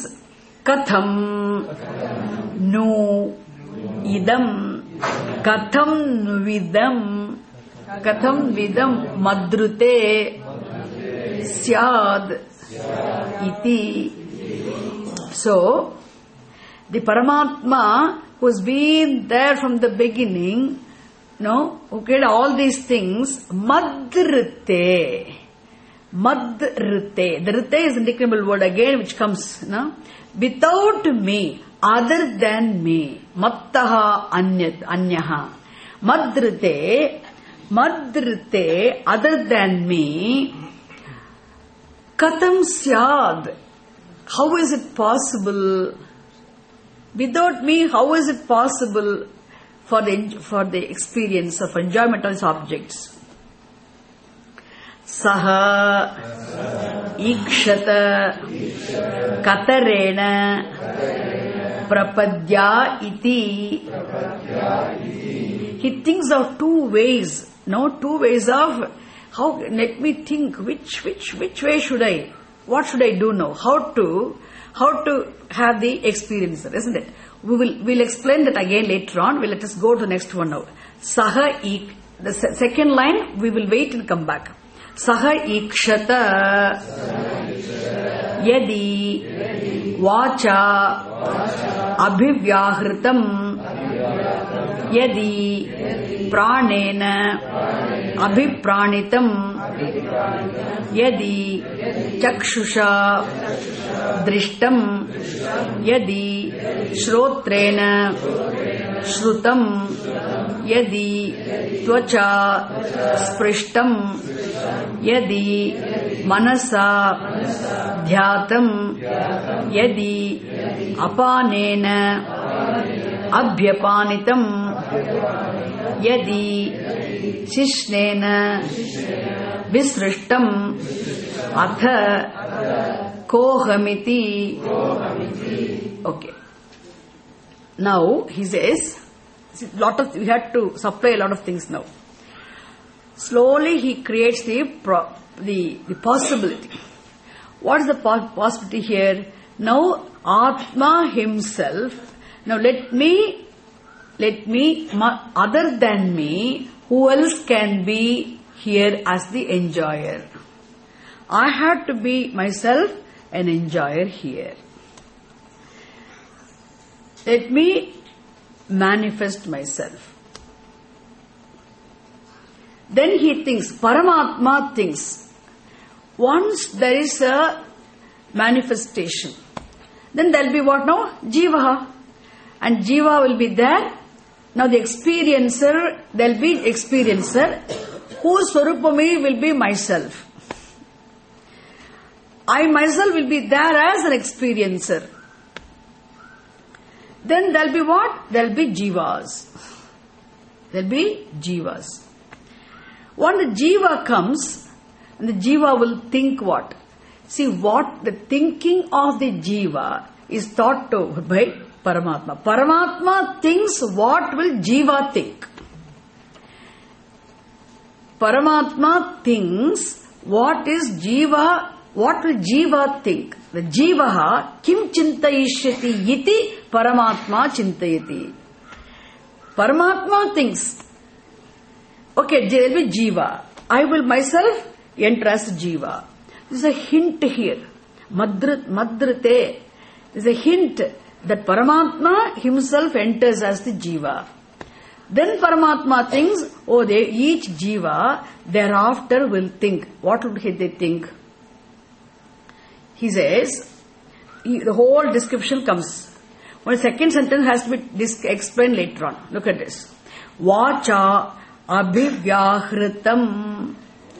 Katham nu idam, Katham nu vidam, Katham vidam madrute syad iti. So, the Paramatma who has been there from the beginning, who created all these things, madrute. Madrute. The rite is an indicable word again which comes, without me, other than me. Mattaha anyaha. Madrute, other than me. Katham syad. How is it possible? Without me, how is it possible for the experience of enjoyment of these objects? Saha ikshata katarena prapadya iti. He thinks of two ways of how. Let me think. Which way should I? What should I do now? How to have the experience, isn't it? We'll explain that again later on. Let us go to the next one now. Saha ik. The second line, we will wait and come back. Saha ikshata yadi vacha abhivyahritam yadi pranena abhipranitam yadi chakshusha drishtam yadi shrotrena shrutam yadi tvacha sprishtam yadi manasa dhyatam yadi apanena abhyapanitam yadi shishnena visrishtam atha kohamiti. Okay. Now he says, we had to supply a lot of things now. Slowly he creates the possibility. What is the possibility here? Now Atma himself. Now let me, other than me, who else can be here as the enjoyer? I have to be myself an enjoyer here. Let me manifest myself. Then he thinks, Paramatma thinks, once there is a manifestation, then there will be what now? Jiva. And Jiva will be there. Now the experiencer, there will be experiencer, whose Swarupami will be myself. I myself will be there as an experiencer. Then there will be what? There will be Jivas. There will be Jivas. When the Jiva comes, the Jiva will think what? See, what the thinking of the Jiva is thought to by Paramatma. Paramatma thinks what will Jiva think. Paramatma thinks what will Jiva think. The Jivaha kim chintayishyati iti Paramatma chintayati. Paramatma thinks, okay, there will be Jiva. I will myself enter as Jiva. There is a hint here. Madrite. There is a hint that Paramatma himself enters as the Jiva. Then Paramatma thinks, each Jiva thereafter will think. What would they think? He says, the whole description comes. One second sentence has to be explained later on. Look at this. Vacha abhivyahritam.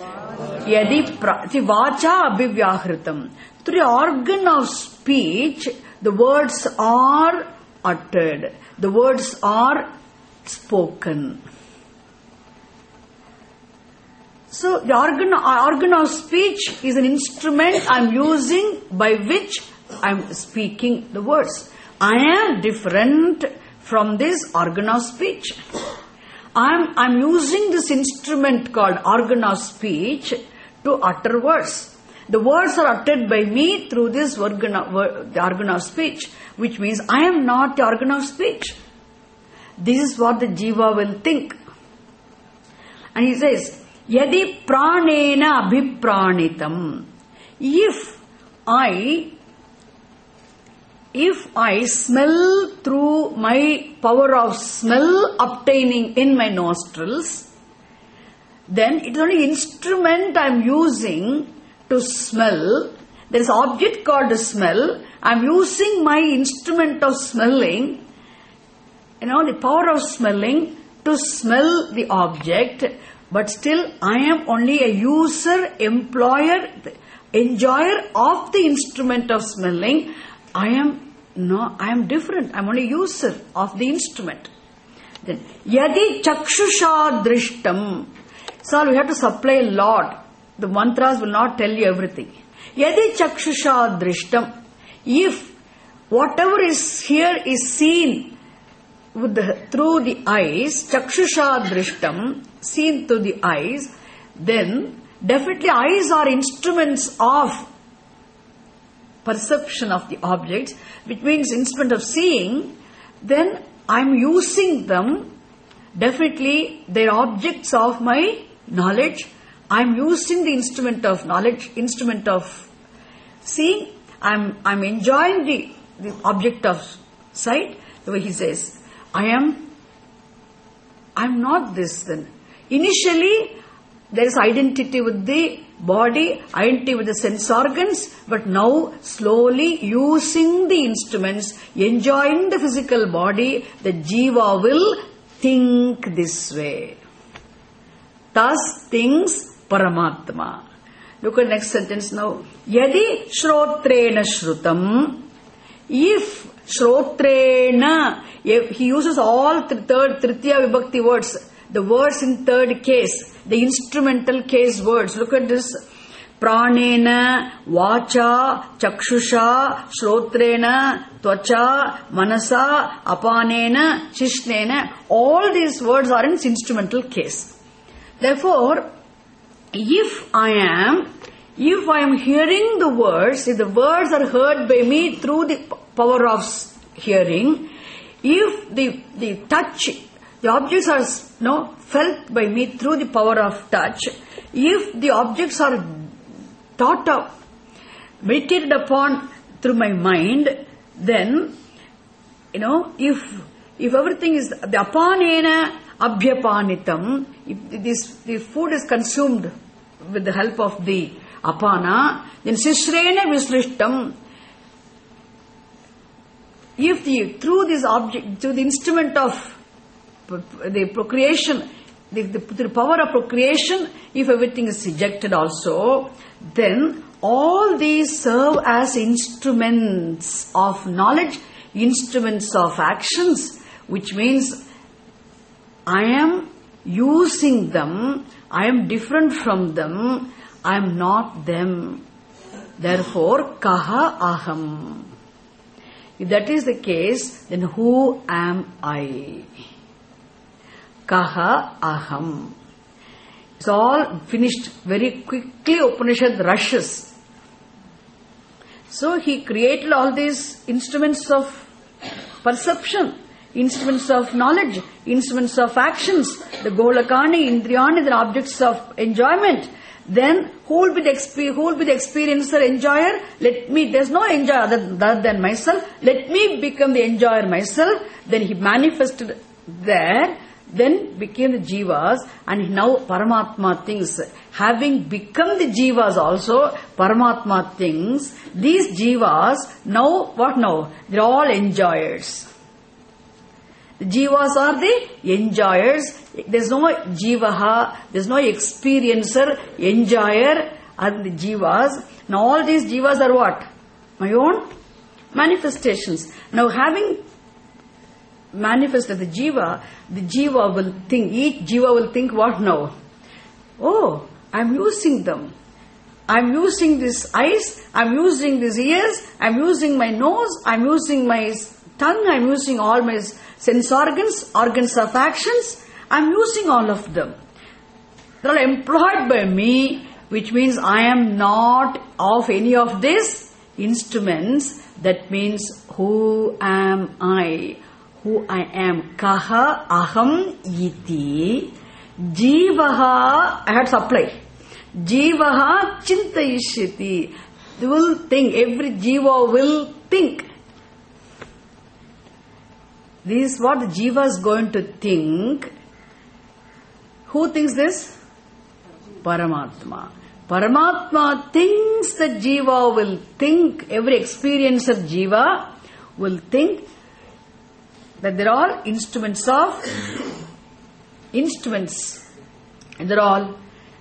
See, vacha abhivyahritam. Through the organ of speech, the words are uttered. The words are spoken. So the organ of speech is an instrument I am using by which I am speaking the words. I am different from this organ of speech. I am using this instrument called organ of speech to utter words. The words are uttered by me through this the organ of speech, which means I am not the organ of speech. This is what the Jiva will think. And he says, Yadi pranena abhipranitam. If I smell through my power of smell obtaining in my nostrils, then it is only instrument I am using to smell. There is an object called smell. I am using my instrument of smelling, the power of smelling to smell the object, but still I am only a user, employer, enjoyer of the instrument of smelling. I am different. I am only user of the instrument. Then, yadi chakshusha drishtam. So we have to supply a lot. The mantras will not tell you everything. Yadi chakshusha drishtam. If whatever is here is seen through the eyes, chakshusha drishtam, seen through the eyes, then definitely eyes are instruments of perception of the objects, which means instrument of seeing, then I'm using them. Definitely, they're objects of my knowledge. I'm using the instrument of knowledge, instrument of seeing. I'm enjoying the object of sight. The way he says, I'm not this then. Initially, there is identity with the body, identity with the sense organs, but now slowly using the instruments, enjoying the physical body, the jiva will think this way. Thus thinks Paramatma. Look at next sentence now. Yadi shrotrena shrutam. If shrotrena, he uses all third, tritiya vibhakti words. The words in third case, the instrumental case words. Look at this. Pranena, vacha, chakshusha, shrotrena, tvacha, manasa, apanena, shishnena. All these words are in instrumental case. Therefore, if I am hearing the words, if the words are heard by me through the power of hearing, if the touch, the objects are felt by me through the power of touch, if the objects are thought of, meditated upon through my mind, then, if everything is the apanena abhyapanitam, if the food is consumed with the help of the apana, then sishrena visrishtam. If through this object, through the instrument of the procreation, the power of procreation, if everything is ejected also, then all these serve as instruments of knowledge, instruments of actions, which means I am using them, I am different from them, I am not them. Therefore, kaha aham. If that is the case, then who am I? Kaha aham. It's all finished very quickly. Upanishad rushes. So he created all these instruments of perception, instruments of knowledge, instruments of actions, the golakani, indriyani, the objects of enjoyment. Then who will be the experiencer, enjoyer? There's no enjoyer other than myself. Let me become the enjoyer myself. Then he manifested there, then became the jivas, and now Paramatma thinks. Having become the jivas also, Paramatma thinks, these jivas, now, what now? They're all enjoyers. The jivas are the enjoyers. There's no jivaha, there's no experiencer, enjoyer are the jivas. Now all these jivas are what? My own manifestations. Now having manifested the jiva will think, each jiva will think what now? Oh, I'm using them. I'm using these eyes, I'm using these ears, I'm using my nose, I'm using my tongue, I'm using all my sense organs, organs of actions, I'm using all of them. They are employed by me, which means I am not of any of these instruments. That means, who am I? Who I am. Kaha aham iti jivaha, I had to apply. Jivaha chintayishyati. They will think, every jiva will think. This is what the jiva is going to think. Who thinks this? Paramatma. Paramatma thinks that jiva will think, every experience of jiva will think that they're all instruments of instruments. And they're all,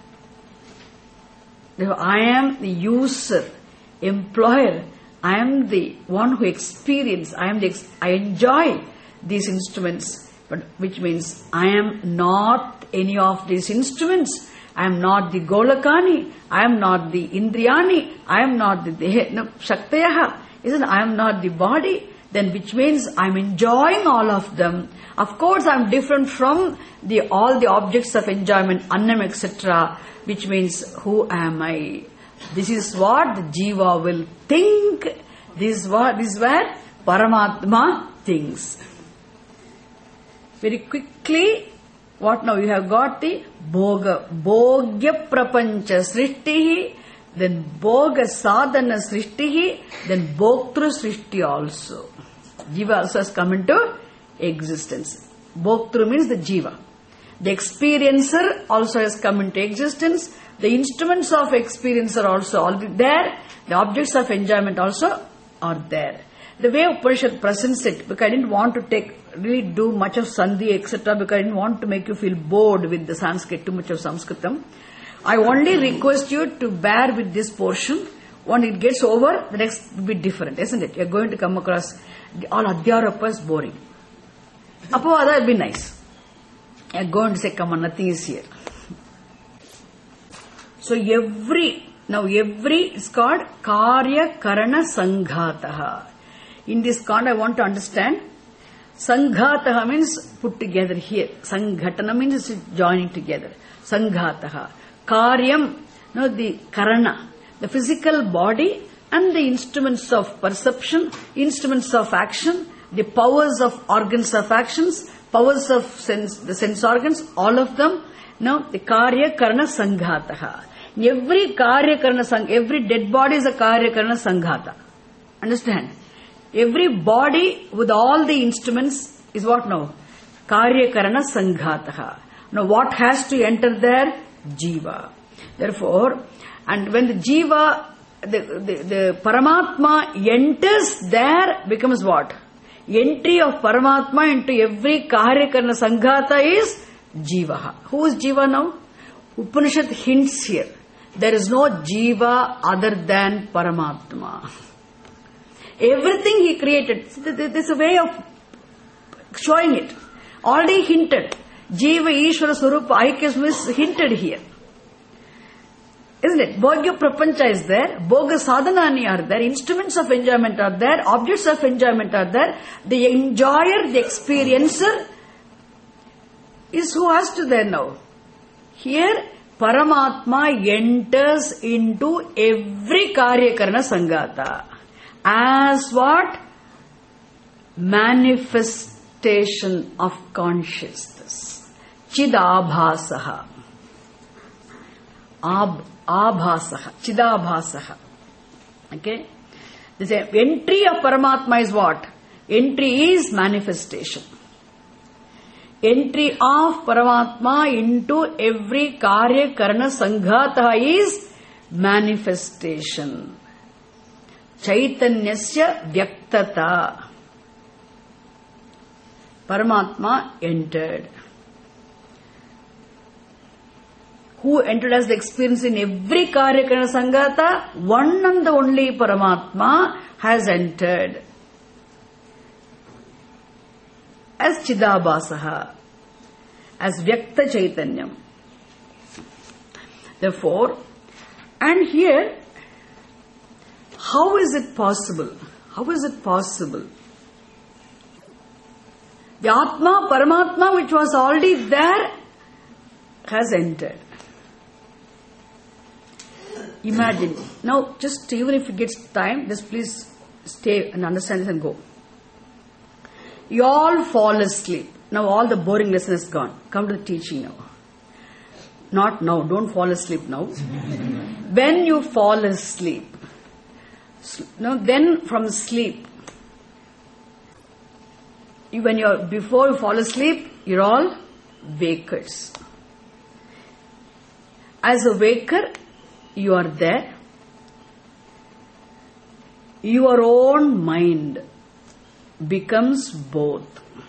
I am the user, employer, I am the one who experience, I enjoy these instruments, but which means I am not any of these instruments. I am not the golakani, I am not the indriyani, I am not the shaktayaha, isn't I am not the body, then which means I am enjoying all of them. Of course I am different from all the objects of enjoyment, annam, etc., which means who am I? This is what the jiva will think. This is where Paramatma thinks. very quickly, what now? You have got the Bhogya Prapancha Srishtihi, then Bhoga Sadhana Srishtihi, then Bhoktru Srishti also. Jiva also has come into existence. Bhoktru means the Jiva. The experiencer also has come into existence. The instruments of experience are also already there. The objects of enjoyment also are there. The way Upanishad presents it, because I didn't want to really do much of Sandhi, etc., because I didn't want to make you feel bored with the Sanskrit, too much of Sanskritam. I only request you to bear with this portion. When it gets over, the next will be different, isn't it? You're going to come across all Adhyarapa is boring. Apavada will be nice. You're going to say, come on, nothing is here. So every is called Karya Karana Sanghataha. In this context, I want to understand, Sanghataha means put together here. Sanghatana means joining together. Sanghataha. Karyam, the Karana, the physical body and the instruments of perception, instruments of action, the powers of organs of actions, powers of the sense organs, all of them. Now, the Karya Karana Sanghataha. Every Karya Karana Sanghata, every dead body is a Karya Karana Sanghata. Understand? Every body with all the instruments is what now? Karya Karana Sanghataha. Now, what has to enter there? Jiva. Therefore, and when the Jiva, the Paramatma enters there, becomes what? Entry of Paramatma into every Karya Karana Sanghata is Jiva. Who is Jiva now? Upanishad hints here. There is no Jiva other than Paramatma. Everything he created, there's a way of showing it. Already hinted. Jiva, Ishvara, Swarupa, Aikyasm is hinted here. Isn't it? Bhogya Prapancha is there. Bhoga Sadhanani are there. Instruments of enjoyment are there. Objects of enjoyment are there. The enjoyer, the experiencer is who has to there now. Here, Paramatma enters into every Karya Karana Sanghata. As what? Manifestation of consciousness. Chidabhasaha. Abhasaha. Chidabhasaha. Okay? This entry of Paramatma is what? Entry is manifestation. Entry of Paramatma into every Karya Karana Sanghata is manifestation. Chaitanyasya Vyaktata. Paramatma entered. Who entered as the experience in every Karya Karana Sanghata? One and the only Paramatma has entered as Chidabhasaha, as Vyakta Chaitanyam. Therefore, and here, how is it possible? How is it possible? The Atma, Paramatma, which was already there, has entered. Imagine. Now, just even if it gets time, just please stay and understand this and go. You all fall asleep. Now all the boring lesson is gone. Come to the teaching now. Not now. Don't fall asleep now. When you fall asleep, then from sleep, before you fall asleep, you're all wakers. As a waker, you are there. Your own mind becomes both.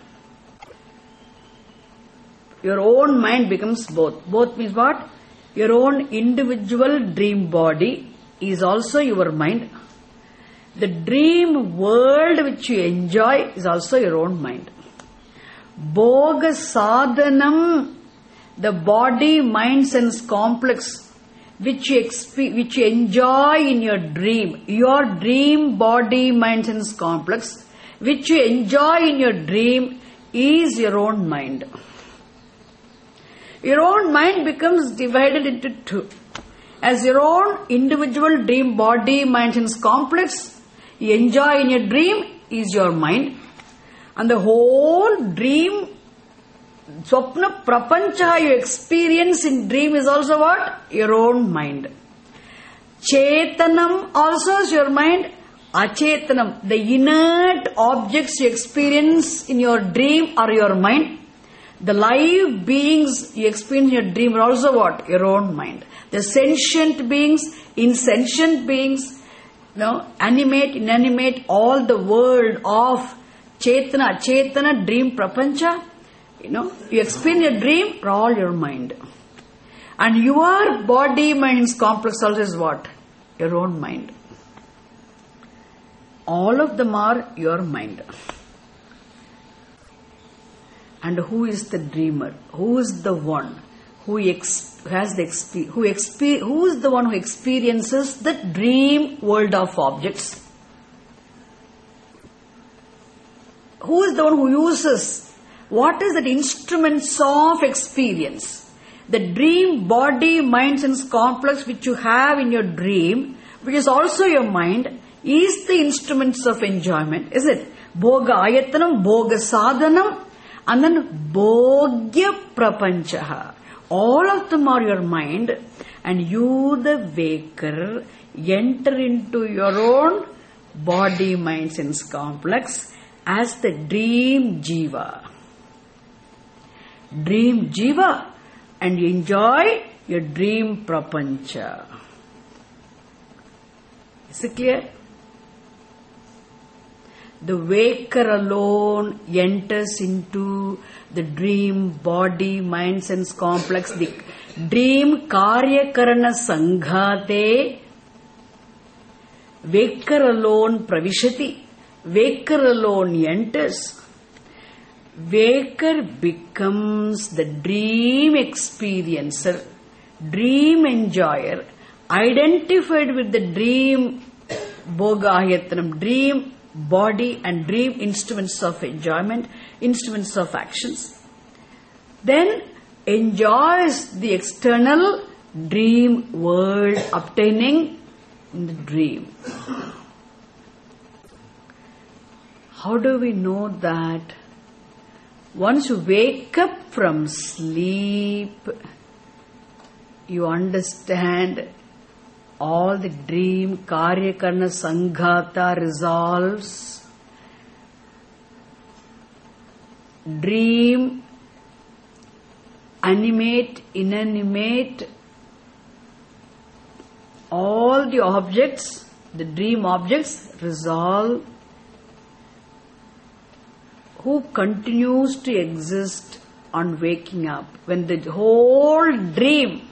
Your own mind becomes both. Both means what? Your own individual dream body is also your mind. The dream world which you enjoy is also your own mind. Bhoga sadhanam, the body, mind, sense complex which you enjoy in your dream body, mind, sense complex which you enjoy in your dream is your own mind. Your own mind becomes divided into two. As your own individual dream body, mind, sense complex you enjoy in your dream is your mind, and the whole dream Swapna prapancha you experience in dream is also what? Your own mind. Chetanam also is your mind. Achetanam, the inert objects you experience in your dream are your mind. The live beings you experience in your dream are also what? Your own mind. The sentient beings, insentient beings, animate, inanimate, all the world of Chetana, Achetana, dream, prapancha, you experience your dream are all your mind. And your body mind's complex also is what? Your own mind. All of them are your mind. And who is the dreamer? Who is the one who is the one who experiences the dream world of objects? Who is the one who uses? What is that instruments of experience? The dream body, mind, sense complex which you have in your dream, which is also your mind, is the instruments of enjoyment, is it? Bhoga ayatanam, bhoga sadhanam, and then bhogya prapanchaha. All of them are your mind, and you, the waker, enter into your own body, mind, sense complex as the dream jiva. Dream jiva, and you enjoy your dream prapancha. Is it clear? The waker alone enters into the dream body, mind, sense complex, the dream karya karana sanghate. Waker alone pravishati. Waker alone enters. Waker becomes the dream experiencer, dream enjoyer, identified with the dream bhogayatanam, dream body and dream instruments of enjoyment, instruments of actions. Then enjoys the external dream world obtaining in the dream. How do we know that? Once you wake up from sleep, you understand all the dream karya karna sanghata resolves. Dream, animate, inanimate, all the objects, the dream objects resolve. Who continues to exist on waking up? When the whole dream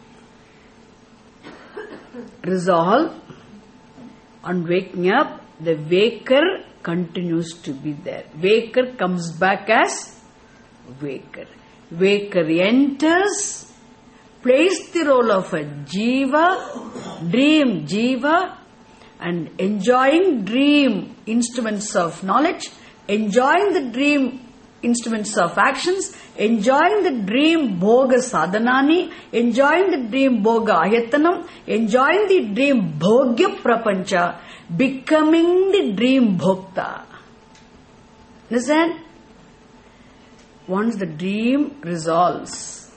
resolve on waking up, the waker continues to be there. Waker comes back as waker. Waker enters, plays the role of a jiva, dream jiva, and enjoying dream instruments of knowledge, enjoying the dream instruments of actions, enjoying the dream bhoga sadhanani, enjoying the dream bhoga ayatanam, enjoying the dream bhogya prapancha, becoming the dream bhokta. Understand? Once the dream resolves,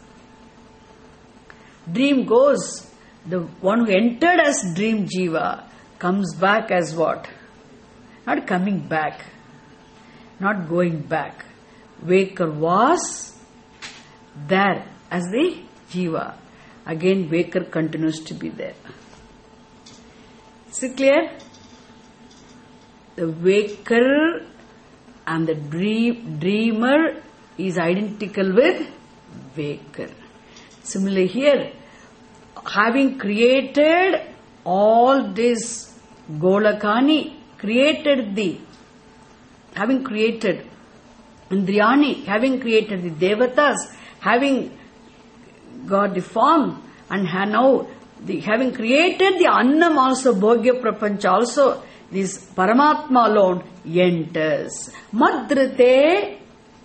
dream goes, the one who entered as dream jiva comes back as what? Not coming back, not going back. Waker was there as the jiva. Again, waker continues to be there. Is it clear? The waker and the dreamer is identical with waker. Similarly here, having created all this Golakani, having created Indriyani, having created the Devatas, having got the form, and now having created the Annam also, Bhogya Prapancha also, this Paramatma alone enters. Madrite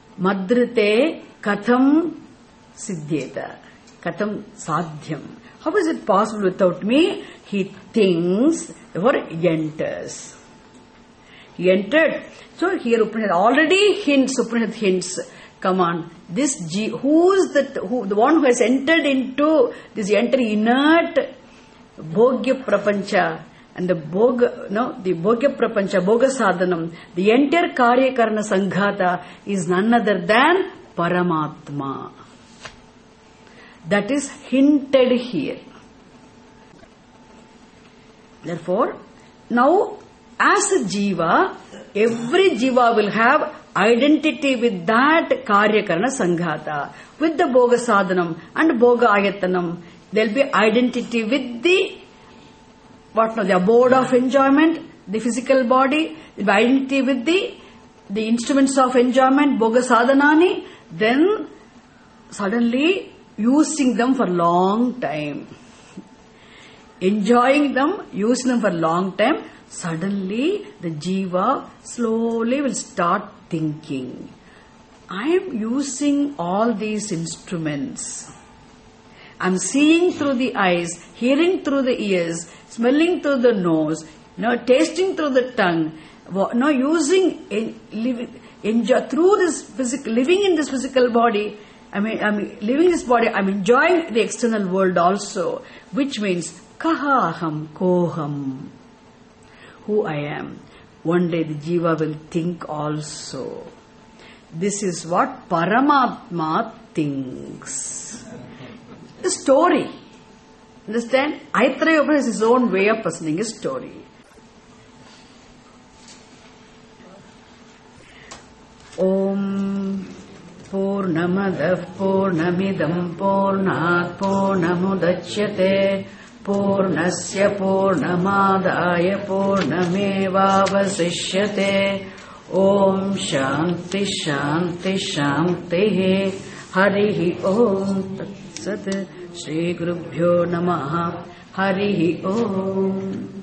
katham siddheta, katham sadhyam. How is it possible without me? He thinks, therefore enters. He entered. So here Upanishad already hints, Come on, this who's that? The one who has entered into this entire inert Bhogya Prapancha and the Bhogya Prapancha, Bhoga Sadhanam, the entire Karya Karana Sanghata is none other than Paramatma. That is hinted here. Therefore, now as a Jiva, every Jiva will have identity with that Karya Karana Sanghata, with the Bhoga Sadhanam and Bhoga Ayatanam. There will be identity with the the abode of enjoyment, the physical body, the identity with the instruments of enjoyment, Bhoga Sadhanani, then suddenly using them for long time. Enjoying them, using them for long time, suddenly the Jiva slowly will start thinking, I am using all these instruments. I am seeing through the eyes, hearing through the ears, smelling through the nose, tasting through the tongue, enjoy through this physical, living in this physical body. I'm living this body, I'm enjoying the external world also, which means Kaha aham koham, who I am. One day the Jiva will think also. This is what Paramatma thinks. The story. Understand? Aitareya Upanishad has his own way of presenting a story. Om Purnamadah Purnamidam Purnat Purnamudachyate Purnasya Purnamadaya Purnamevavasishyate. Om Shanti Shanti Shanti. Harihi Om Tat Sat. Shri Gurubhyo Namaha. Harihi Om.